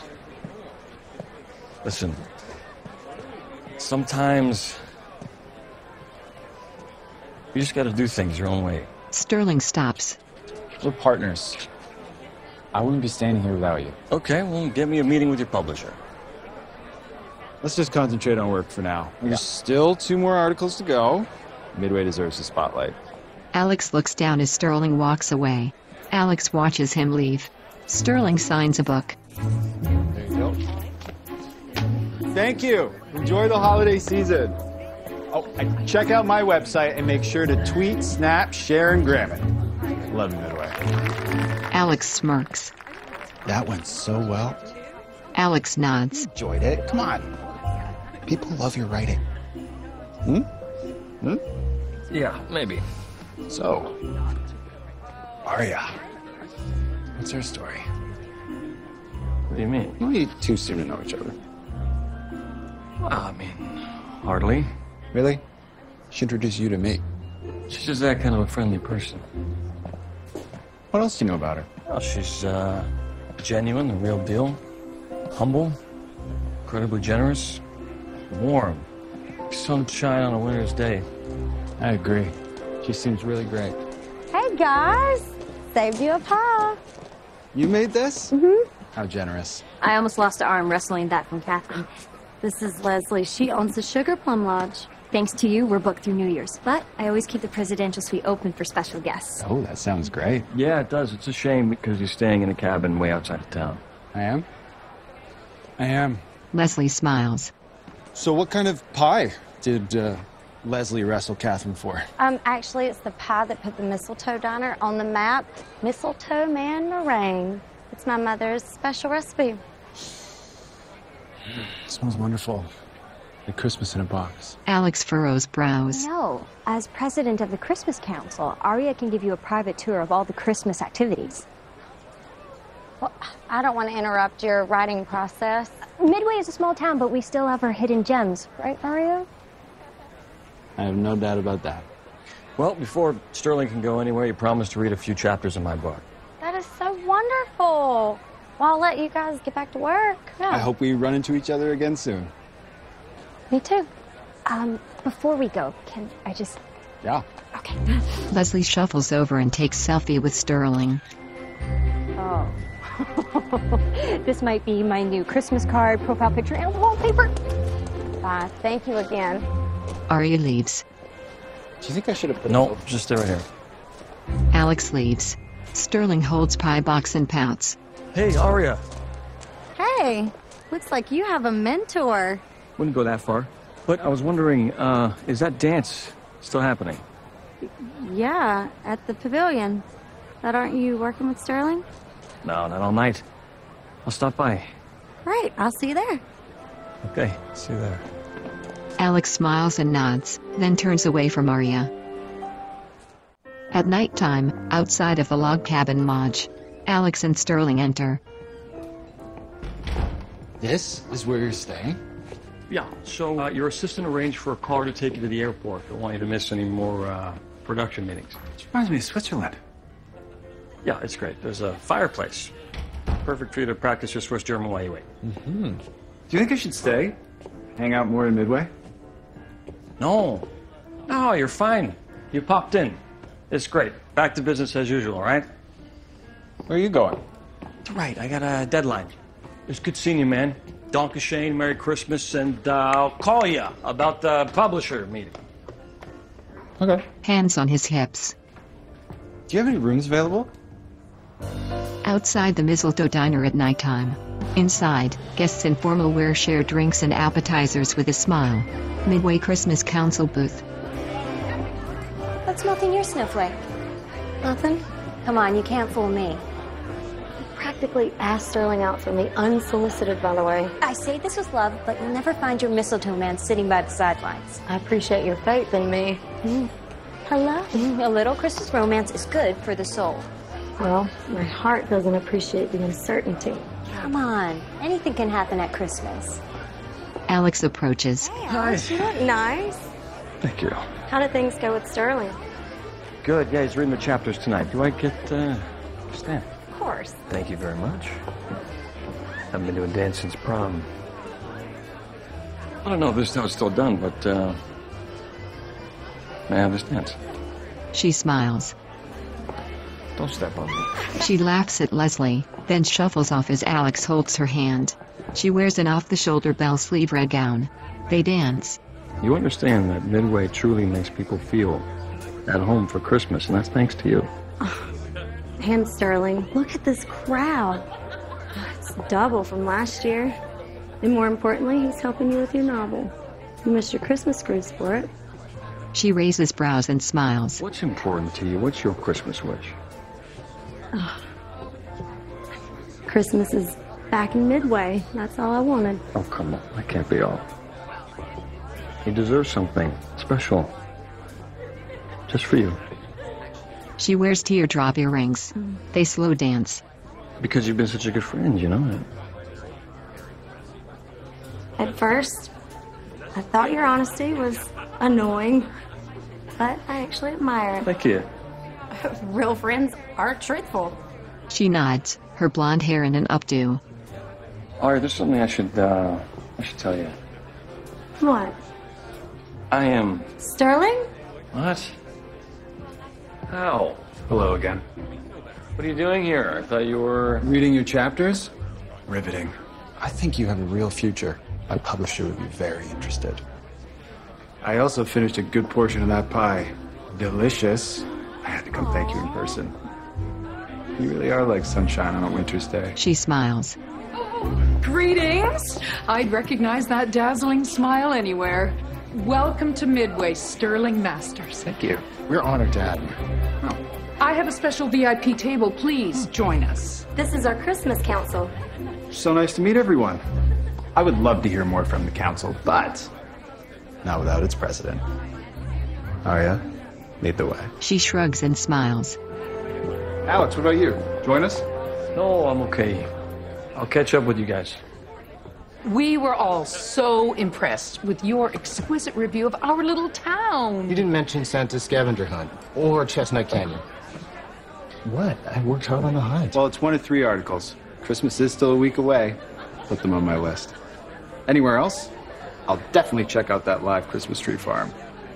Listen, sometimes you just gotta do things your own way. Sterling stops. We're partners. I wouldn't be standing here without you. Okay, well, get me a meeting with your publisher. Let's just concentrate on work for now. There's still 2 more articles to go. Midway deserves the spotlight. Alex looks down as Sterling walks away. Alex watches him leave. Sterling signs a book. There you go. Thank you. Enjoy the holiday season. Oh, and check out my website and make sure to tweet, snap, share, and gram it. Love you, Midway. Alex smirks. That went so well. Alex nods. Enjoyed it. Come on. People love your writing. Yeah, maybe. So, Arya, what's her story? What do you mean? You need 2 seem to know each other. I mean, hardly. Really? She introduced you to me. She's just that kind of a friendly person. What else do you know about her? Well, she's genuine, the real deal. Humble, incredibly generous, warm. Sunshine on a winter's day. I agree. She seems really great. Hey, guys. Saved you a pie. You made this? Mm-hmm. How generous. I almost lost an arm wrestling that from Catherine. This is Leslie. She owns the Sugar Plum Lodge. Thanks to you, we're booked through New Year's. But I always keep the presidential suite open for special guests. Oh, that sounds great. Yeah, it does. It's a shame because you're staying in a cabin way outside of town. I am. Leslie smiles. So what kind of pie did Leslie wrestle Catherine for? Actually, it's the pie that put the Mistletoe Diner on the map. Mistletoe Man Meringue. It's my mother's special recipe. Smells wonderful. Like Christmas in a box. Alex furrows brows. No, as president of the Christmas Council, Aria can give you a private tour of all the Christmas activities. Well, I don't want to interrupt your writing process. Midway is a small town, but we still have our hidden gems, right, Aria? I have no doubt about that. Well, before Sterling can go anywhere, you promised to read a few chapters of my book. That is so wonderful. Well, I'll let you guys get back to work. Yeah. I hope we run into each other again soon. Me too. Before we go, can I just... Yeah. Okay. Leslie shuffles over and takes selfie with Sterling. Oh. This might be my new Christmas card, profile picture, and wallpaper. Bye. Thank you again. Aria leaves. Do you think I should have put No, just stay right here. Alex leaves. Sterling holds pie box and pouts. Hey, Aria. Hey, looks like you have a mentor. Wouldn't go that far. But I was wondering, is that dance still happening? Yeah, at the pavilion. But aren't you working with Sterling? No, not all night. I'll stop by. Right, I'll see you there. Okay, see you there. Alex smiles and nods, then turns away from Aria. At nighttime, outside of the log cabin lodge, Alex and Sterling enter. This is where you're staying? Yeah, so your assistant arranged for a car to take you to the airport. Don't want you to miss any more production meetings. Which reminds me of Switzerland. Yeah, it's great. There's a fireplace. Perfect for you to practice your Swiss German while you wait. Mm-hmm. Do you think I should stay? Hang out more in Midway? No. No, you're fine. You popped in. It's great. Back to business as usual, all right? Where are you going? Right, I got a deadline. It's good seeing you, man. Danke Shane, Merry Christmas, and I'll call you about the publisher meeting. Okay. Hands on his hips. Do you have any rooms available? Outside the Mistletoe Diner at nighttime. Inside, guests in formal wear share drinks and appetizers with a smile. Midway Christmas Council booth. What's melting your snowflake? Nothing? Come on, you can't fool me. Practically asked Sterling out for me, unsolicited, by the way. I say this with love, but you'll never find your mistletoe man sitting by the sidelines. I appreciate your faith in me. Hello? A little Christmas romance is good for the soul. Well, my heart doesn't appreciate the uncertainty. Come on, anything can happen at Christmas. Alex approaches. Hey, Alex, you look nice. Thank you. How did things go with Sterling? Good, yeah, he's reading the chapters tonight. Do I get, stand? Of course. Thank you very much. Haven't been to a dance since prom. I don't know if this is still done, but, may I have this dance? She smiles. Don't step on me. She laughs at Leslie, then shuffles off as Alex holds her hand. She wears an off-the-shoulder bell-sleeve red gown. They dance. You understand that Midway truly makes people feel at home for Christmas, and that's thanks to you. And Sterling, look at this crowd. It's double from last year. And more importantly, he's helping you with your novel. You missed your Christmas cruise for it. She raises brows and smiles. What's important to you? What's your Christmas wish? Christmas is back in Midway. That's all I wanted. Oh, come on. That can't be all. You deserve something special. Just for you. She wears teardrop earrings. They slow dance. Because you've been such a good friend, you know that. At first, I thought your honesty was annoying, but I actually admire it. Thank you. Real friends are truthful. She nods, her blonde hair in an updo. Aria, there's something I should tell you. What? I am... Sterling? What? How? Hello again. What are you doing here? I thought you were... Reading your chapters? Riveting. I think you have a real future. My publisher would be very interested. I also finished a good portion of that pie. Delicious. I had to come thank you in person. You really are like sunshine on a winter's day. She smiles. Greetings! I'd recognize that dazzling smile anywhere. Welcome to Midway, Sterling Masters. Thank you. We're honored to have you. Oh. I have a special VIP table. Please join us. This is our Christmas council. So nice to meet everyone. I would love to hear more from the council, but not without its president. Arya, lead the way. She shrugs and smiles. Alex, what about you? Join us? No, I'm okay. I'll catch up with you guys. We were all so impressed with your exquisite review of our little town. You didn't mention Santa's scavenger hunt or Chestnut Canyon. What? I worked hard on the hunt. Well, it's one of 3 articles. Christmas is still a week away. Put them on my list. Anywhere else? I'll definitely check out that live Christmas tree farm.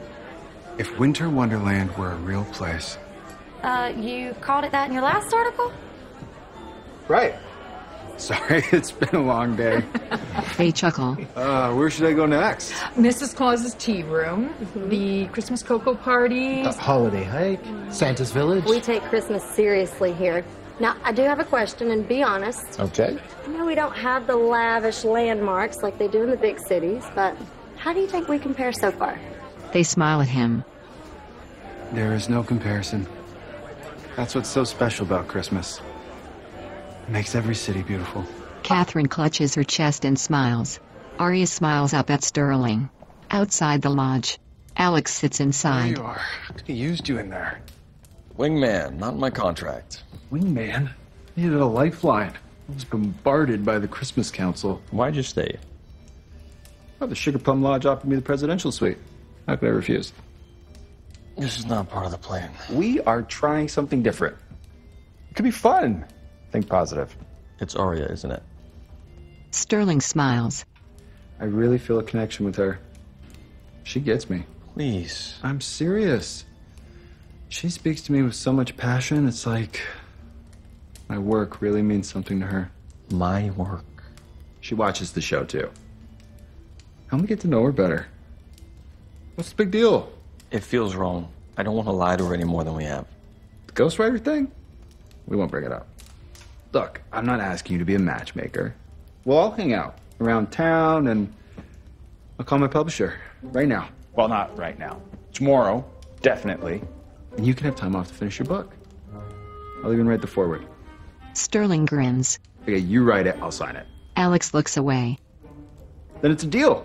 If Winter Wonderland were a real place. You called it that in your last article? Right. Sorry, it's been a long day. They chuckle. Where should I go next? Mrs. Claus's tea room, the Christmas cocoa party. Holiday hike, Santa's village. We take Christmas seriously here. Now, I do have a question, and be honest. Okay. I know we don't have the lavish landmarks like they do in the big cities, but how do you think we compare so far? They smile at him. There is no comparison. That's what's so special about Christmas. It makes every city beautiful. Catherine clutches her chest and smiles. Arya smiles up at Sterling. Outside the lodge, Alex sits inside. There you are. I could have used you in there. Wingman, not in my contract. Wingman? Needed a lifeline. I was bombarded by the Christmas Council. Why'd you stay? Well, the Sugar Plum Lodge offered me the presidential suite. How could I refuse? This is not part of the plan. We are trying something different. It could be fun. Think positive. It's Arya, isn't it? Sterling smiles. I really feel a connection with her. She gets me. Please. I'm serious. She speaks to me with so much passion. It's like my work really means something to her. My work? She watches the show too. Help me get to know her better. What's the big deal? It feels wrong. I don't want to lie to her any more than we have. The ghostwriter thing? We won't bring it up. Look, I'm not asking you to be a matchmaker. We'll all hang out around town and I'll call my publisher right now. Well, not right now. Tomorrow, definitely. And you can have time off to finish your book. I'll even write the foreword. Sterling grins. Okay, you write it, I'll sign it. Alex looks away. Then it's a deal.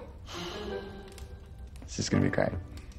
This is gonna be great.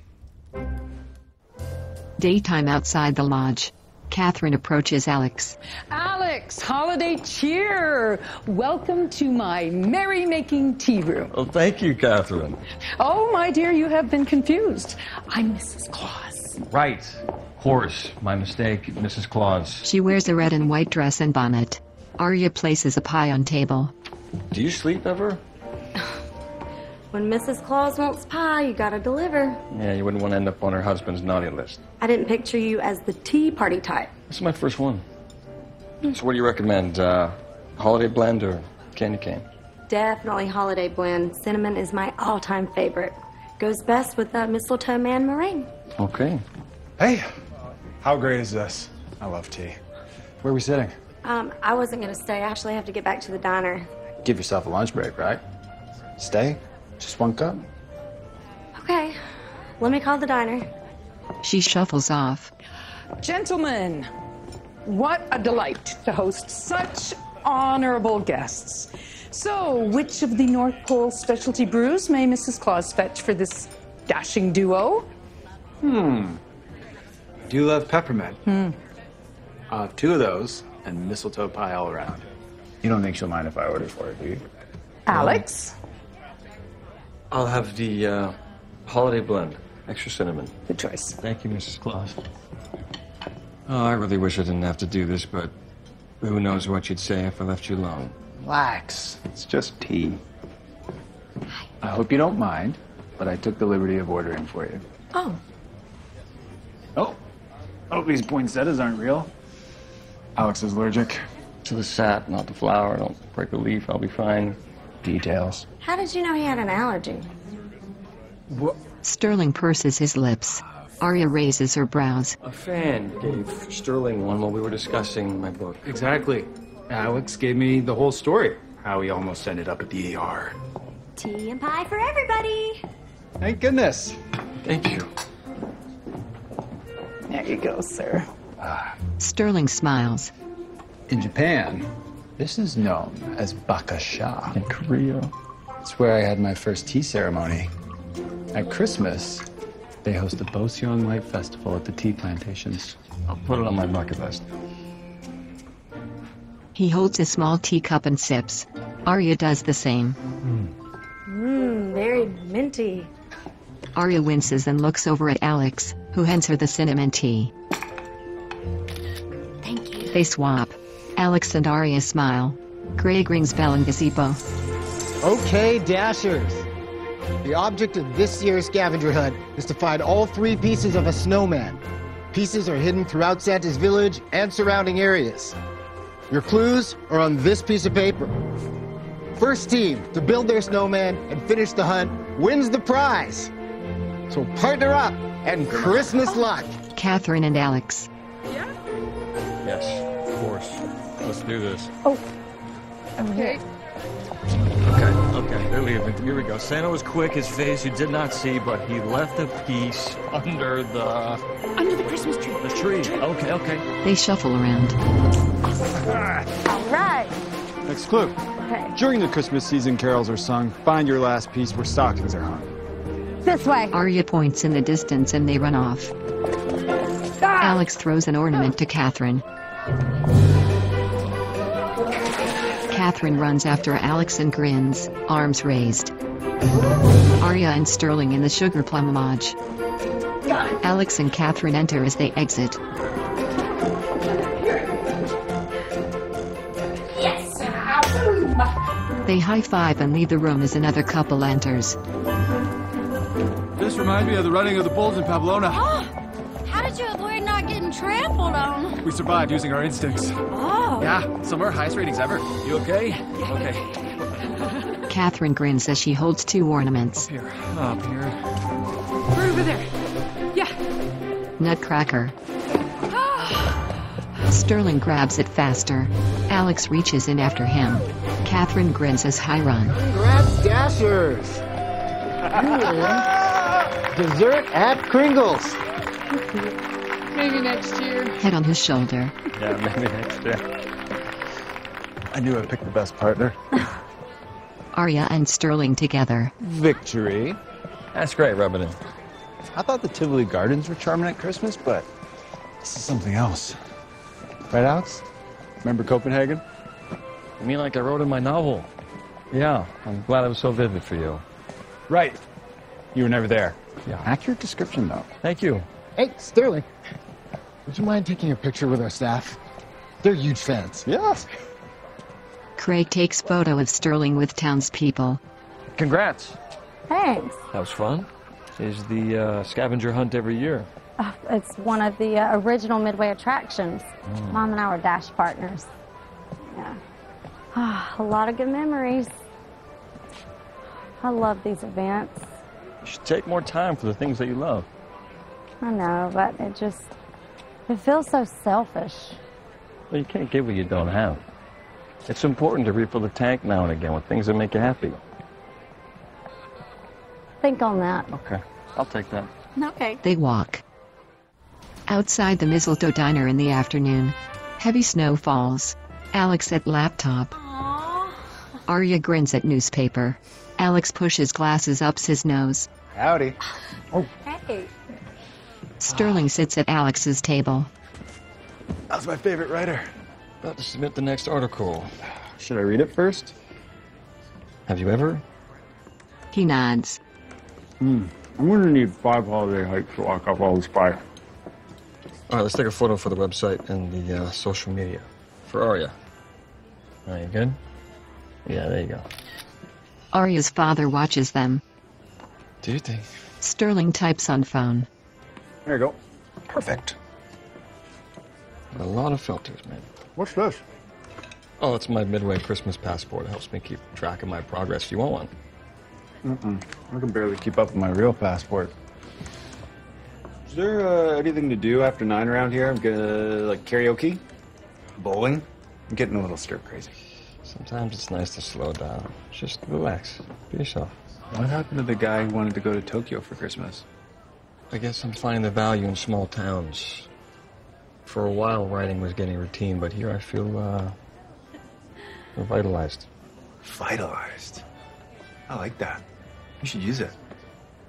Daytime outside the lodge. Catherine approaches Alex. Alex, holiday cheer! Welcome to my merrymaking tea room. Oh, thank you, Catherine. Oh, my dear, you have been confused. I'm Mrs. Claus. Right. Horse. My mistake, Mrs. Claus. She wears a red and white dress and bonnet. Arya places a pie on table. Do you sleep ever? When Mrs. Claus wants pie, you gotta deliver. Yeah, you wouldn't want to end up on her husband's naughty list. I didn't picture you as the tea party type. This is my first one. So what do you recommend? Holiday blend or candy cane? Definitely holiday blend. Cinnamon is my all-time favorite. Goes best with the mistletoe man meringue. Okay. Hey, how great is this? I love tea. Where are we sitting? I wasn't gonna stay. I actually have to get back to the diner. Give yourself a lunch break, right? Stay? Just one cup? Okay, let me call the diner. She shuffles off. Gentlemen, what a delight to host such honorable guests. So, which of the North Pole specialty brews may Mrs. Claus fetch for this dashing duo? Do you love peppermint? I'll have 2 of those and mistletoe pie all around. You don't think she'll mind if I order for her, do you? Alex? I'll have the holiday blend. Extra cinnamon. Good choice. Thank you, Mrs. Claus. Oh, I really wish I didn't have to do this, but who knows what you'd say if I left you alone. Relax. It's just tea. I hope you don't mind, but I took the liberty of ordering for you. Oh. Oh, these poinsettias aren't real. Alex is allergic. To the sap, not the flower. Don't break a leaf. I'll be fine. Details. How did you know he had an allergy? What? Sterling purses his lips. Arya raises her brows. A fan gave Sterling one while we were discussing my book. Exactly. Alex gave me the whole story. How he almost ended up at the ER. Tea and pie for everybody. Thank goodness. Thank you. There you go, sir. Sterling smiles. In Japan, this is known as bakasha. In Korea. It's where I had my first tea ceremony. At Christmas, they host the Boseong Light Festival at the tea plantations. I'll put it on my bucket list. He holds a small teacup and sips. Arya does the same. Very minty. Arya winces and looks over at Alex, who hands her the cinnamon tea. Thank you. They swap. Alex and Arya smile. Greg rings bell in gazebo. Okay, Dashers. The object of this year's scavenger hunt is to find all 3 pieces of a snowman. Pieces are hidden throughout Santa's village and surrounding areas. Your clues are on this piece of paper. First team to build their snowman and finish the hunt wins the prize. So partner up and Christmas luck. Catherine and Alex. Yes, of course. Let's do this. Oh. Okay. Okay, they're leaving. Here we go. Santa was quick. His face you did not see, but he left a piece under the Christmas tree. The tree. Okay. They shuffle around. All right. Next clue. Okay. During the Christmas season, carols are sung. Find your last piece where stockings are hung. This way. Arya points in the distance and they run off. Alex throws an ornament to Catherine. Catherine runs after Alex and grins, arms raised. Arya and Sterling in the sugar plum homage. Alex and Catherine enter as they exit. Yes. They high-five and leave the room as another couple enters. This reminds me of the running of the bulls in Pamplona. How did you avoid not getting trampled on? We survived using our instincts. Oh. Yeah, some of our highest ratings ever. You okay? Okay. Catherine grins as she holds 2 ornaments. Up here. Right over there. Yeah. Nutcracker. Sterling grabs it faster. Alex reaches in after him. Catherine grins as high run. Congrats, Dashers. You win dessert at Kringle's. Maybe next year. Head on his shoulder. Yeah, maybe next year. I knew I picked the best partner. Arya and Sterling together. Victory. That's great, rubbing it. I thought the Tivoli Gardens were charming at Christmas, but this is something else. Right, Alex? Remember Copenhagen? You mean like I wrote in my novel? Yeah, I'm glad it was so vivid for you. Right. You were never there. Yeah. Accurate description, though. Thank you. Hey, Sterling. Would you mind taking a picture with our staff? They're huge fans. Yes. Craig takes photo of Sterling with townspeople. Congrats. Thanks. That was fun. Is the scavenger hunt every year? It's one of the original Midway attractions. Mom and I were Dash partners. Yeah. A lot of good memories. I love these events. You should take more time for the things that you love. I know, but it feels so selfish. Well, you can't give what you don't have. It's important to refill the tank now and again with things that make you happy. Think on that. Okay, I'll take that. Okay. They walk. Outside the Mistletoe Diner in the afternoon. Heavy snow falls. Alex at laptop. Arya grins at newspaper. Alex pushes glasses up his nose. Howdy. Oh. Hey. Sterling sits at Alex's table. That's my favorite writer. About to submit the next article. Should I read it first? Have you ever? He nods. I'm gonna need 5 holiday hikes to lock up all this fire. All right, let's take a photo for the website and the social media. For Arya. Are you good? Yeah, there you go. Arya's father watches them. Do you think? Sterling types on phone. There you go. Perfect. A lot of filters, man. What's this? Oh, it's my Midway Christmas passport. It helps me keep track of my progress. Do you want one? I can barely keep up with my real passport. Is there anything to do after 9 around here? I'm gonna, like, karaoke? Bowling? I'm getting a little stir crazy. Sometimes it's nice to slow down. Just relax. Be yourself. What happened to the guy who wanted to go to Tokyo for Christmas? I guess I'm finding the value in small towns. For a while, writing was getting routine, but here I feel revitalized. Vitalized? I like that. You should use it.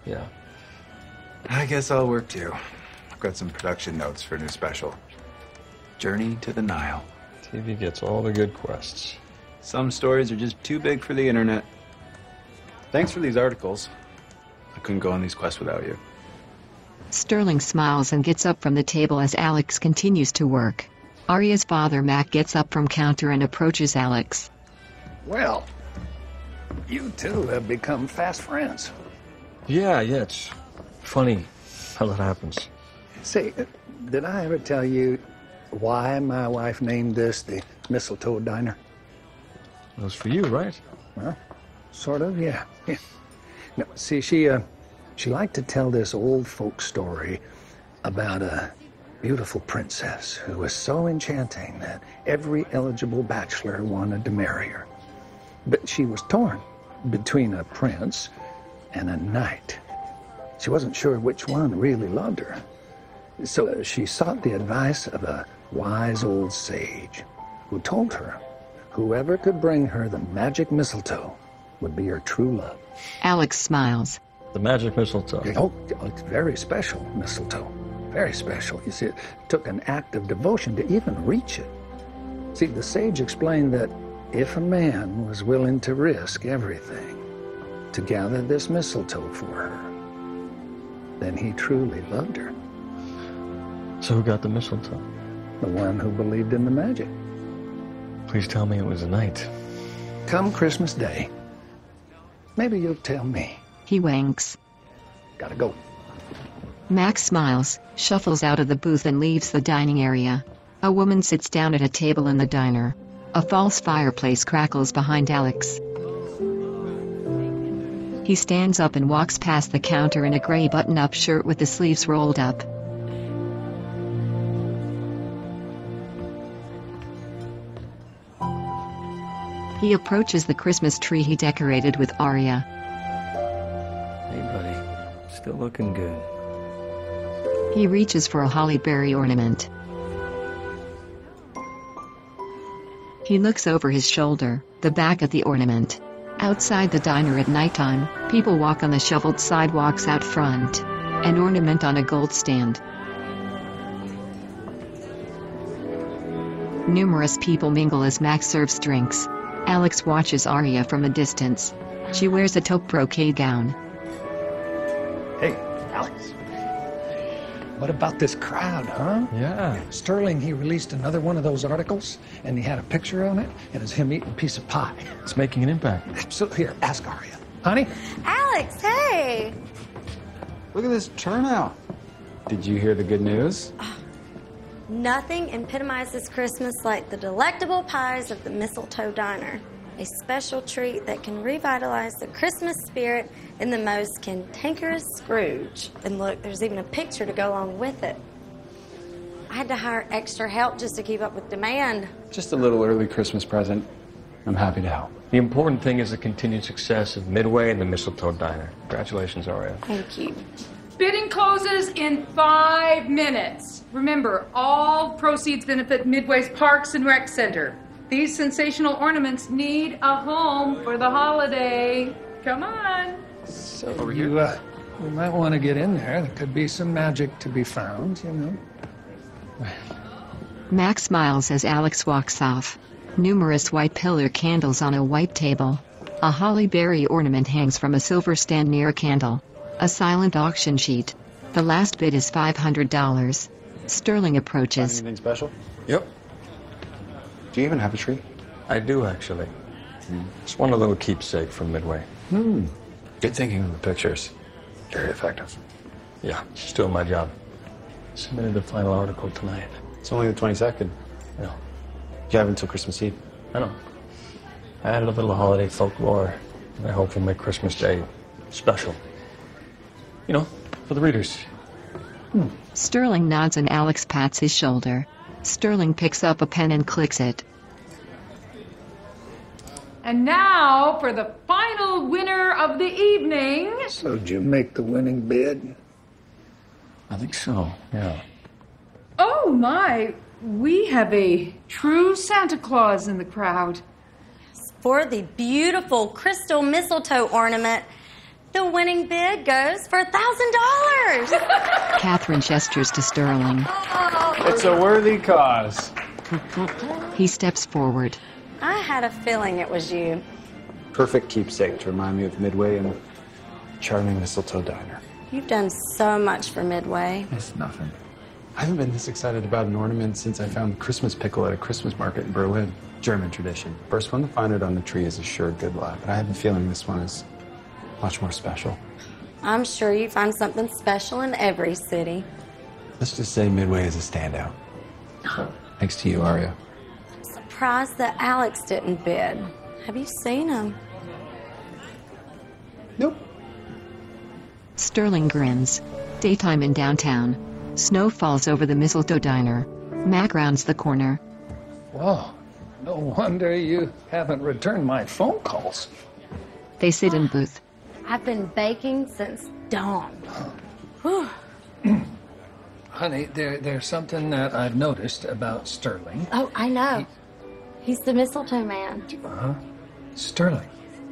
Yeah. I guess I'll work too. I've got some production notes for a new special. Journey to the Nile. TV gets all the good quests. Some stories are just too big for the internet. Thanks for these articles. I couldn't go on these quests without you. Sterling smiles and gets up from the table as Alex continues to work. Arya's father, Mac, gets up from counter and approaches Alex. Well, you two have become fast friends. Yeah, it's funny how that happens. Say, did I ever tell you why my wife named this the Mistletoe Diner? It was for you, right? Well, sort of, yeah. No, see, she liked to tell this old folk story about a beautiful princess who was so enchanting that every eligible bachelor wanted to marry her. But she was torn between a prince and a knight. She wasn't sure which one really loved her. So she sought the advice of a wise old sage who told her whoever could bring her the magic mistletoe would be her true love. Alex smiles. The magic mistletoe. Oh, it's very special mistletoe. Very special. You see, it took an act of devotion to even reach it. See, the sage explained that if a man was willing to risk everything to gather this mistletoe for her, then he truly loved her. So who got the mistletoe? The one who believed in the magic. Please tell me it was a knight. Come Christmas Day, maybe you'll tell me. He winks. Gotta go. Max smiles, shuffles out of the booth and leaves the dining area. A woman sits down at a table in the diner. A false fireplace crackles behind Alex. He stands up and walks past the counter in a gray button-up shirt with the sleeves rolled up. He approaches the Christmas tree he decorated with Arya. Hey, buddy. Still looking good. He reaches for a holly berry ornament. He looks over his shoulder, the back of the ornament. Outside the diner at nighttime, people walk on the shoveled sidewalks out front. An ornament on a gold stand. Numerous people mingle as Max serves drinks. Alex watches Arya from a distance. She wears a taupe brocade gown. Hey, Alex. What about this crowd, huh? Yeah. Sterling, he released another one of those articles, and he had a picture on it, and it's him eating a piece of pie. It's making an impact. So here, ask Arya. Honey? Alex, hey! Look at this turnout. Did you hear the good news? Nothing epitomizes Christmas like the delectable pies of the Mistletoe Diner. A special treat that can revitalize the Christmas spirit in the most cantankerous Scrooge. And look, there's even a picture to go along with it. I had to hire extra help just to keep up with demand. Just a little early Christmas present. I'm happy to help. The important thing is the continued success of Midway and the Mistletoe Diner. Congratulations, Arya. Thank you. Bidding closes in 5 minutes. Remember, all proceeds benefit Midway's Parks and Rec Center. These sensational ornaments need a home for the holiday. Come on. So you might want to get in there. There could be some magic to be found, you know. Max smiles as Alex walks off. Numerous white pillar candles on a white table. A holly berry ornament hangs from a silver stand near a candle. A silent auction sheet. The last bid is $500. Sterling approaches. Anything special? Yep. Do you even have a tree? I do, actually. Just one a little keepsake from Midway. Good thinking of the pictures. Very effective. Yeah, just doing my job. Submitted the final article tonight. It's only the 22nd. No. You have until Christmas Eve. I know. I added a little holiday folklore, and I hope we'll make Christmas Day special. You know, for the readers. Sterling nods and Alex pats his shoulder. Sterling picks up a pen and clicks it. And now for the final winner of the evening. So did you make the winning bid? I think so, yeah. Oh my, we have a true Santa Claus in the crowd. For the beautiful crystal mistletoe ornament, The winning bid goes for $1,000. Catherine gestures to Sterling. It's a worthy cause. He steps forward. I had a feeling it was you. Perfect keepsake to remind me of Midway and charming Mistletoe Diner. You've done so much for Midway. It's nothing. I haven't been this excited about an ornament since I found Christmas pickle at a Christmas market in Berlin. German tradition. First one to find it on the tree is assured good luck. But I have a feeling this one is much more special. I'm sure you find something special in every city. Let's just say Midway is a standout. Thanks to you, Aria. Surprised that Alex didn't bid. Have you seen him? Nope. Sterling grins. Daytime in downtown. Snow falls over the Mistletoe Diner. Mac rounds the corner. Whoa. No wonder you haven't returned my phone calls. They sit in booth. I've been baking since dawn. Honey, there's something that I've noticed about Sterling. Oh, I know. He's the mistletoe man. Sterling.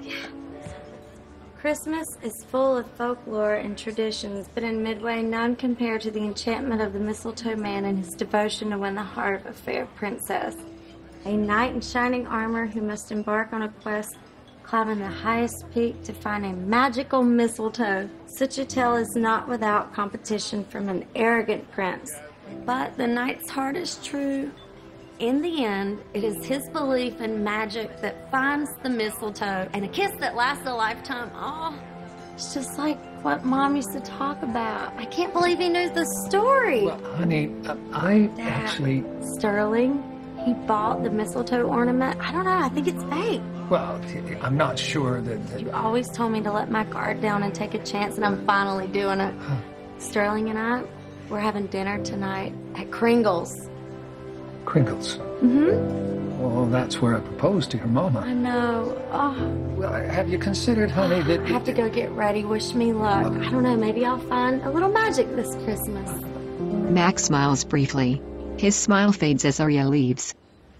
Christmas is full of folklore and traditions, but in Midway, none compare to the enchantment of the mistletoe man and his devotion to win the heart of a fair princess. A knight in shining armor who must embark on a quest, climbing the highest peak to find a magical mistletoe. Such a tale is not without competition from an arrogant prince. But the knight's heart is true. In the end, it is his belief in magic that finds the mistletoe, and a kiss that lasts a lifetime. Oh, it's just like what Mom used to talk about. I can't believe he knows the story. Well, honey, I actually... Sterling, he bought the mistletoe ornament. I don't know, I think it's fake. Well, I'm not sure that... You always told me to let my guard down and take a chance, and I'm finally doing it. Sterling and I, we're having dinner tonight at Kringle's. Kringle's? Mm-hmm. Well, that's where I proposed to your mama. I know. Oh. Well, have you considered, honey, that... I have to go get ready. Wish me luck. I don't know, maybe I'll find a little magic this Christmas. Max smiles briefly. His smile fades as Arya leaves.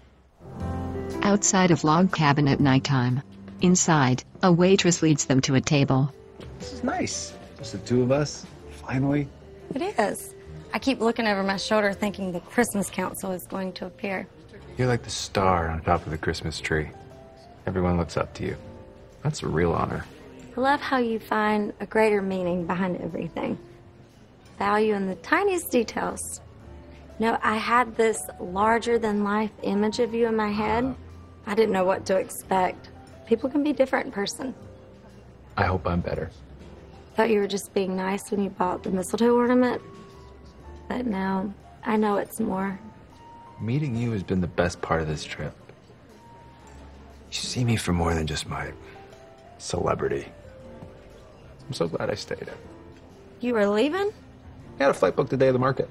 Outside of log cabin at nighttime. Inside, a waitress leads them to a table. This is nice. Just the two of us, finally. It is. I keep looking over my shoulder thinking the Christmas council is going to appear. You're like the star on top of the Christmas tree. Everyone looks up to you. That's a real honor. I love how you find a greater meaning behind everything. Value in the tiniest details. No, I had this larger-than-life image of you in my head. I didn't know what to expect. People can be different in person. I hope I'm better. Thought you were just being nice when you bought the mistletoe ornament. But now, I know it's more. Meeting you has been the best part of this trip. You see me for more than just my celebrity. I'm so glad I stayed. You were leaving? I had a flight booked the day of the market.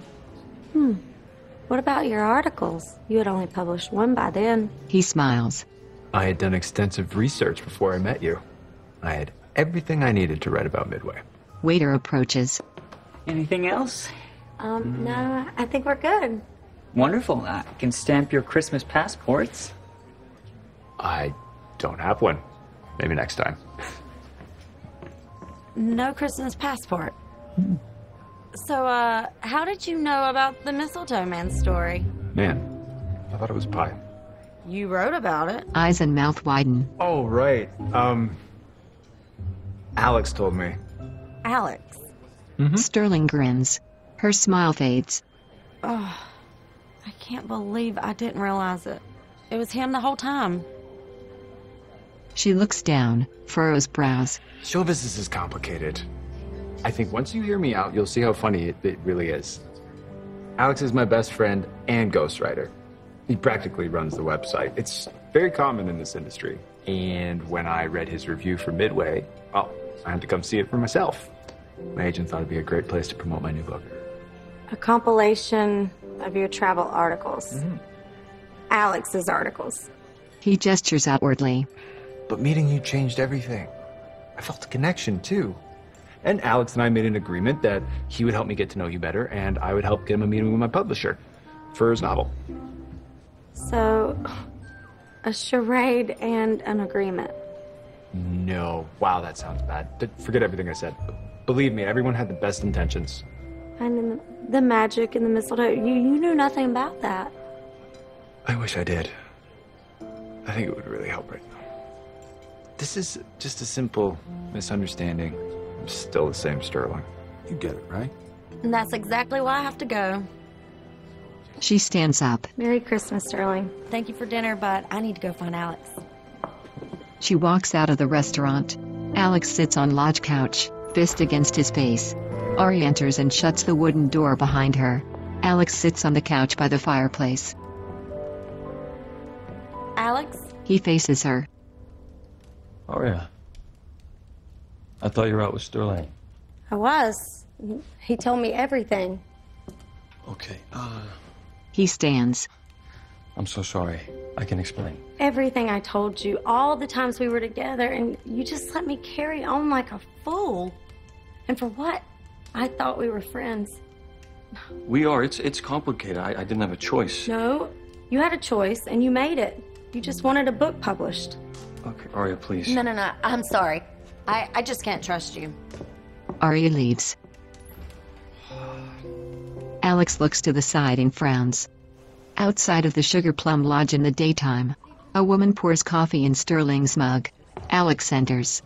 What about your articles? You had only published one by then. He smiles. I had done extensive research before I met you. I had everything I needed to write about Midway. Waiter approaches. Anything else? No, I think we're good. Wonderful. I can stamp your Christmas passports. I don't have one. Maybe next time. No Christmas passport. So, how did you know about the mistletoe man story? Man, I thought it was pie. You wrote about it. Eyes and mouth widen. Oh, right. Alex told me. Alex. Sterling grins. Her smile fades. Oh, I can't believe I didn't realize it. It was him the whole time. She looks down, furrows brows. Show business is complicated. I think once you hear me out, you'll see how funny it really is. Alex is my best friend and ghostwriter. He practically runs the website. It's very common in this industry. And when I read his review for Midway, well, I had to come see it for myself. My agent thought it'd be a great place to promote my new book. A compilation of your travel articles. Alex's articles. He gestures outwardly. But meeting you changed everything. I felt a connection, too. And Alex and I made an agreement that he would help me get to know you better, and I would help get him a meeting with my publisher for his novel. So, a charade and an agreement. No. Wow, that sounds bad. Forget everything I said. Believe me, everyone had the best intentions. And the magic and the mistletoe, you knew nothing about that. I wish I did. I think it would really help right now. This is just a simple misunderstanding. I'm still the same Sterling. You get it, right? And that's exactly why I have to go. She stands up. Merry Christmas, Sterling. Thank you for dinner, but I need to go find Alex. She walks out of the restaurant. Alex sits on lodge couch, fist against his face. Ari enters and shuts the wooden door behind her. Alex sits on the couch by the fireplace. Alex? He faces her. Aria. I thought you were out with Sterling. I was. He told me everything. Okay, He stands. I'm so sorry. I can explain. Everything I told you, all the times we were together, and you just let me carry on like a fool. And for what? I thought we were friends. We are. It's complicated. I didn't have a choice. No, you had a choice, and you made it. You just wanted a book published. Okay, Aria, please. No, I'm sorry. I just can't trust you. Arya leaves. Alex looks to the side and frowns. Outside of the Sugar Plum Lodge in the daytime, a woman pours coffee in Sterling's mug. Alex enters.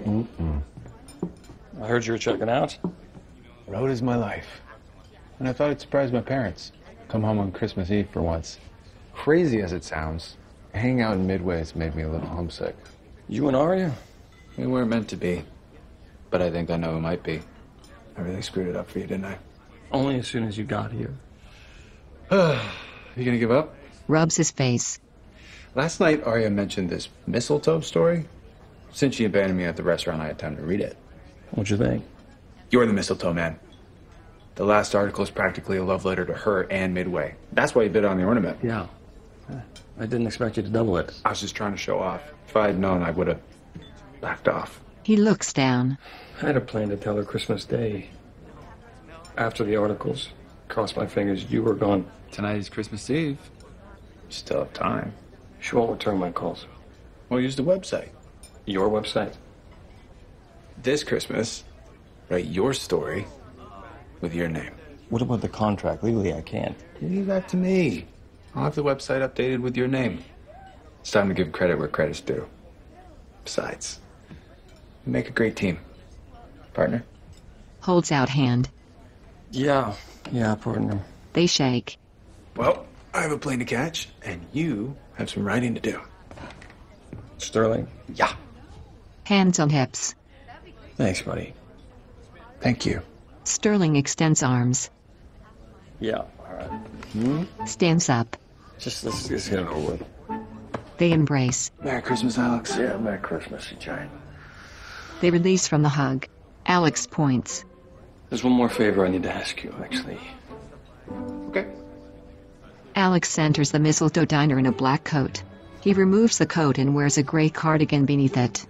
I heard you were checking out. Road is my life. And I thought it'd surprise my parents. Come home on Christmas Eve for once. Crazy as it sounds, hanging out in Midway has made me a little homesick. You and Aria? We weren't meant to be. But I think I know who might be. I really screwed it up for you, didn't I? Only as soon as you got here. You gonna give up? Rubs his face. Last night, Arya mentioned this mistletoe story. Since she abandoned me at the restaurant, I had time to read it. What'd you think? You're the mistletoe man. The last article is practically a love letter to her and Midway. That's why you bid on the ornament. Yeah. I didn't expect you to double it. I was just trying to show off. If I had known, I would have backed off. He looks down. I had a plan to tell her Christmas Day. After the articles, crossed my fingers, you were gone. Tonight is Christmas Eve. Still have time. She won't return my calls. Well, use the website. Your website? This Christmas, write your story with your name. What about the contract? Legally, I can't. Leave that to me. I'll have the website updated with your name. It's time to give credit where credit's due. Besides, we make a great team. Partner? Holds out hand. Yeah, partner. They shake. Well, I have a plane to catch, and you have some writing to do. Sterling? Yeah. Hands on hips. Thanks, buddy. Thank you. Sterling extends arms. Yeah, all right. Stands up. Just let's get it over with. They embrace. Merry Christmas, Alex. Yeah, Merry Christmas, you giant. They release from the hug. Alex points. There's one more favor I need to ask you, actually. Okay. Alex enters the Mistletoe Diner in a black coat. He removes the coat and wears a gray cardigan beneath it.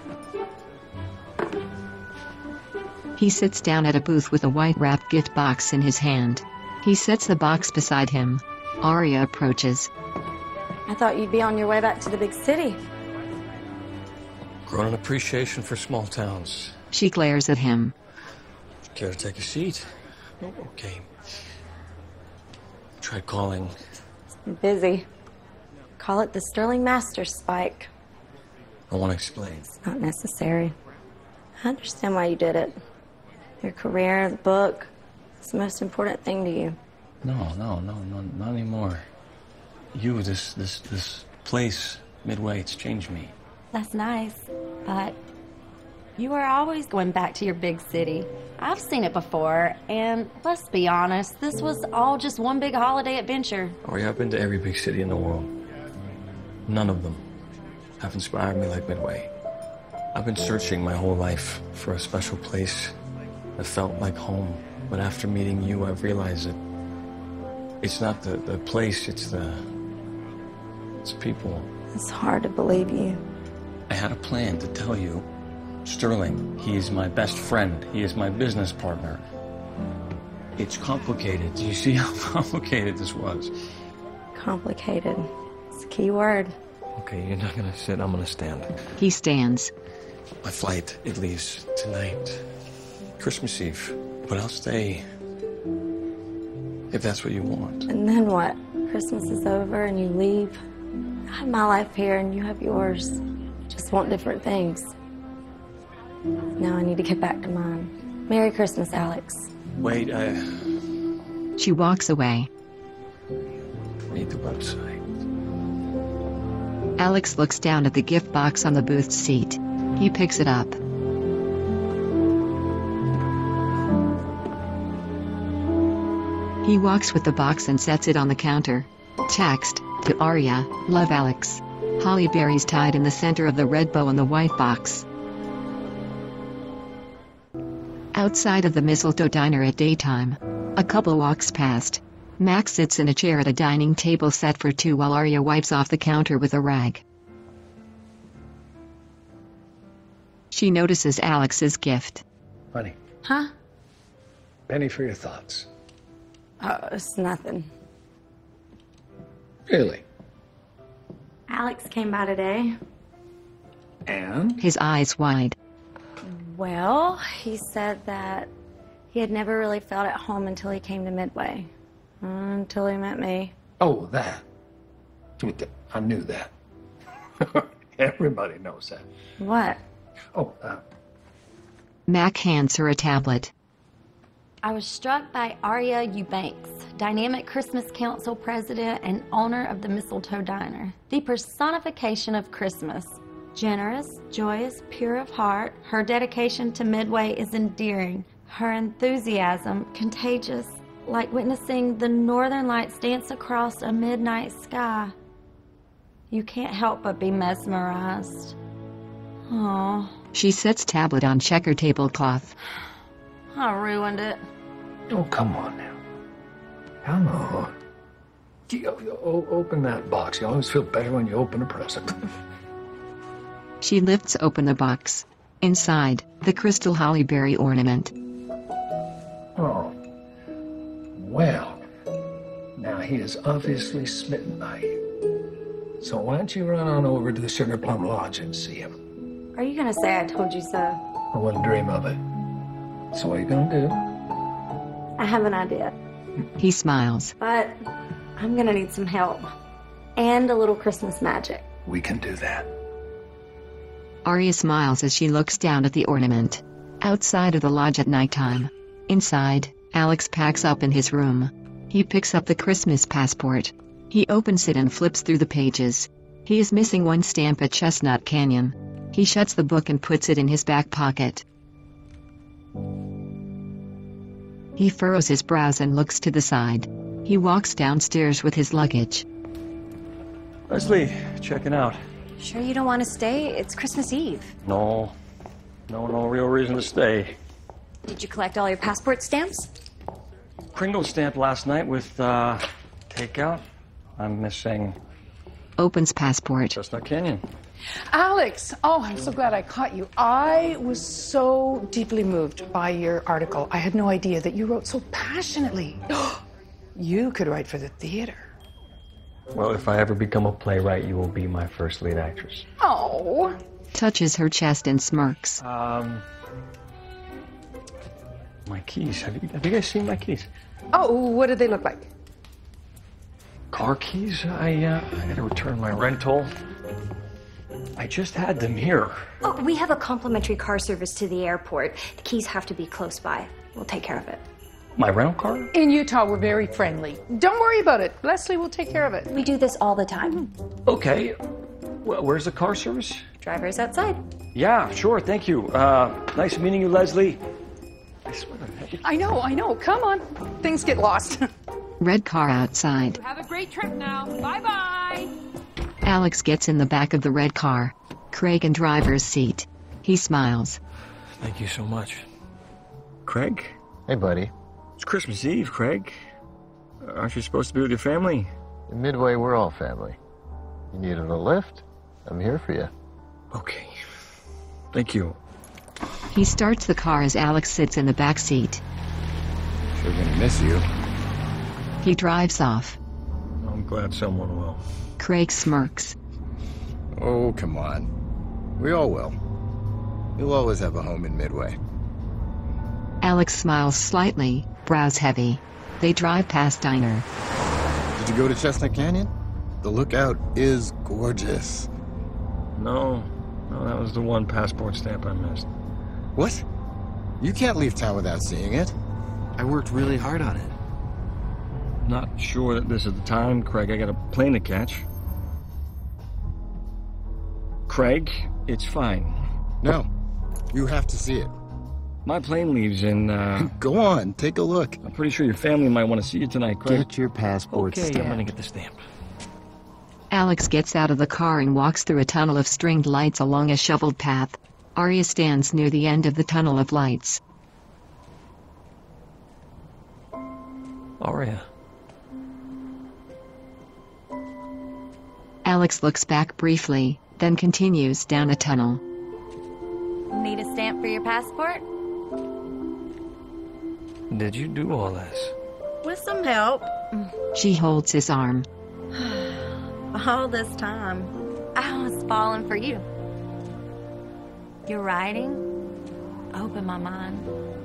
He sits down at a booth with a white-wrapped gift box in his hand. He sets the box beside him. Arya approaches. I thought you'd be on your way back to the big city. Grown an appreciation for small towns. She glares at him. Care to take a seat? Oh, okay. Tried calling. I'm busy. Call it the Sterling Master Spike. I want to explain. It's not necessary. I understand why you did it. Your career, the book, it's the most important thing to you. No, not anymore. You, this place, Midway, it's changed me. That's nice, but you are always going back to your big city. I've seen it before, and let's be honest, this was all just one big holiday adventure. Or I've been to every big city in the world. None of them have inspired me like Midway. I've been searching my whole life for a special place that felt like home. But after meeting you, I've realized that it's not the place, it's people. It's hard to believe you. I had a plan to tell you. Sterling, he is my best friend. He is my business partner. It's complicated. Do you see how complicated this was? Complicated. It's a key word. Okay, you're not gonna sit, I'm gonna stand. He stands. My flight, it leaves tonight. Christmas Eve. But I'll stay. If that's what you want. And then what? Christmas is over and you leave. I have my life here and you have yours. Just want different things. Now I need to get back to mine. Merry Christmas, Alex. Wait, She walks away. Read the website. Alex looks down at the gift box on the booth seat. He picks it up. He walks with the box and sets it on the counter. Text to Arya, love Alex. Holly berries tied in the center of the red bow on the white box. Outside of the Mistletoe Diner at daytime, a couple walks past. Max sits in a chair at a dining table set for two while Arya wipes off the counter with a rag. She notices Alex's gift. Honey, Huh? penny for your thoughts. Oh, it's nothing. Really? Alex came by today. And? His eyes wide. Well, he said that he had never really felt at home until he came to Midway. Until he met me. Oh, that. I knew that. Everybody knows that. What? Oh, Mac hands her a tablet. I was struck by Arya Eubanks, Dynamic Christmas Council President and owner of the Mistletoe Diner, the personification of Christmas. Generous, joyous, pure of heart, her dedication to Midway is endearing. Her enthusiasm, contagious, like witnessing the northern lights dance across a midnight sky. You can't help but be mesmerized. Oh, She sets tablet on checker tablecloth. I ruined it. oh, come on now. Come on. Open that box. You always feel better when you open a present. She lifts open the box. Inside, the crystal hollyberry ornament. Oh. Well. Now he is obviously smitten by you. So why don't you run on over to the Sugar Plum Lodge and see him? Are you gonna say I told you so? I wouldn't dream of it. So what are you gonna do? I have an idea. He smiles. But I'm gonna need some help. And a little Christmas magic. We can do that. Arya smiles as she looks down at the ornament. Outside of the lodge at nighttime. Inside, Alex packs up in his room. He picks up the Christmas passport. He opens it and flips through the pages. He is missing one stamp at Chestnut Canyon. He shuts the book and puts it in his back pocket. He furrows his brows and looks to the side. He walks downstairs with his luggage. Leslie, checking out. Sure you don't want to stay? It's Christmas Eve. No real reason to stay. Did you collect all your passport stamps? Kringle stamp last night with takeout. I'm missing Opens passport. Chestnut Canyon. Alex, oh, I'm so glad I caught you. I was so deeply moved by your article. I had no idea that you wrote so passionately. You could write for the theater. Well, if I ever become a playwright, you will be my first lead actress. Oh. Touches her chest and smirks. My keys. Have you guys seen my keys? Oh, what did they look like? Car keys? I gotta return my rental. I just had them here. Oh, we have a complimentary car service to the airport. The keys have to be close by. We'll take care of it. My rental car? In Utah, we're very friendly. Don't worry about it. Leslie will take care of it. We do this all the time. Okay. Well, where's the car service? Driver's outside. Yeah, sure, thank you. Nice meeting you, Leslie. I swear I know. Come on. Things get lost. Red car outside. Have a great trip now. Bye-bye. Alex gets in the back of the red car. Craig in driver's seat. He smiles. Thank you so much. Craig? Hey, buddy. It's Christmas Eve, Craig. Aren't you supposed to be with your family? In Midway, we're all family. You needed a lift? I'm here for you. Okay. Thank you. He starts the car as Alex sits in the back seat. Sure gonna miss you. He drives off. I'm glad someone will. Craig smirks. Oh, come on. We all will. You'll always have a home in Midway. Alex smiles slightly, brows heavy. They drive past diner. Did you go to Chestnut Canyon? The lookout is gorgeous. No, that was the one passport stamp I missed. What? You can't leave town without seeing it. I worked really hard on it. Not sure that this is the time, Craig. I got a plane to catch. Craig, it's fine. No, you have to see it. My plane leaves in, Go on, take a look. I'm pretty sure your family might want to see you tonight, Craig. Get your passport Okay, stamped. I'm gonna get the stamp. Alex gets out of the car and walks through a tunnel of stringed lights along a shoveled path. Arya stands near the end of the tunnel of lights. Arya. Alex looks back briefly, then continues down a tunnel. Need a stamp for your passport? Did you do all this? With some help. She holds his arm. All this time, I was falling for you. Your writing opened my mind.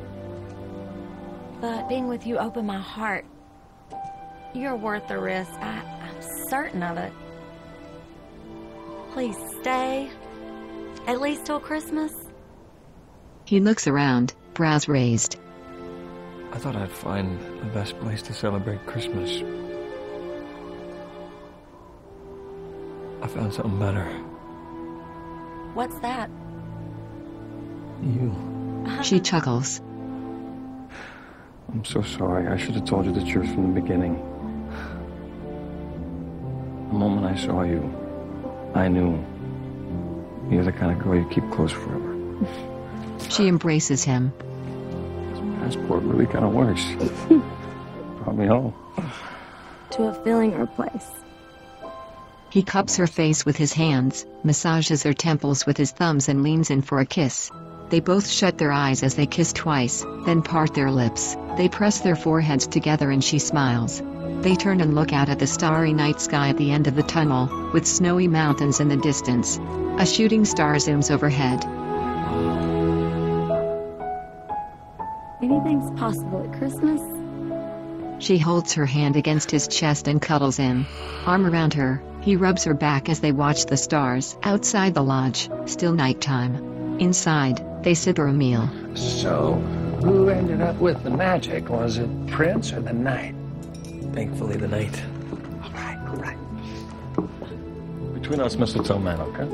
But being with you opened my heart. You're worth the risk. I'm certain of it. Please stay. At least till Christmas. He looks around, brows raised. I thought I'd find the best place to celebrate Christmas. I found something better. What's that? You. She chuckles. I'm so sorry. I should have told you the truth from the beginning. The moment I saw you, I knew you're the kind of girl you keep close forever. She embraces him. This passport really kind of works. Brought me home. To a filling her place. He cups her face with his hands, massages her temples with his thumbs and leans in for a kiss. They both shut their eyes as they kiss twice, then part their lips. They press their foreheads together and she smiles. They turn and look out at the starry night sky at the end of the tunnel, with snowy mountains in the distance. A shooting star zooms overhead. Anything's possible at Christmas. She holds her hand against his chest and cuddles in. Arm around her, he rubs her back as they watch the stars. Outside the lodge, still nighttime. Inside, they sip a meal. So, who ended up with the magic? Was it Prince or the Knight? Thankfully, the night. All right. Between us, mistletoe man, okay?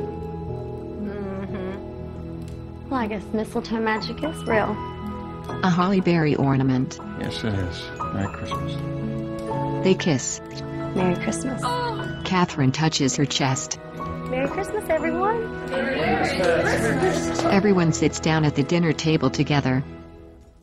Well, I guess mistletoe magic is real. A holly berry ornament. Yes, it is. Merry Christmas. They kiss. Merry Christmas. Catherine touches her chest. Merry Christmas, everyone. Everyone sits down at the dinner table together.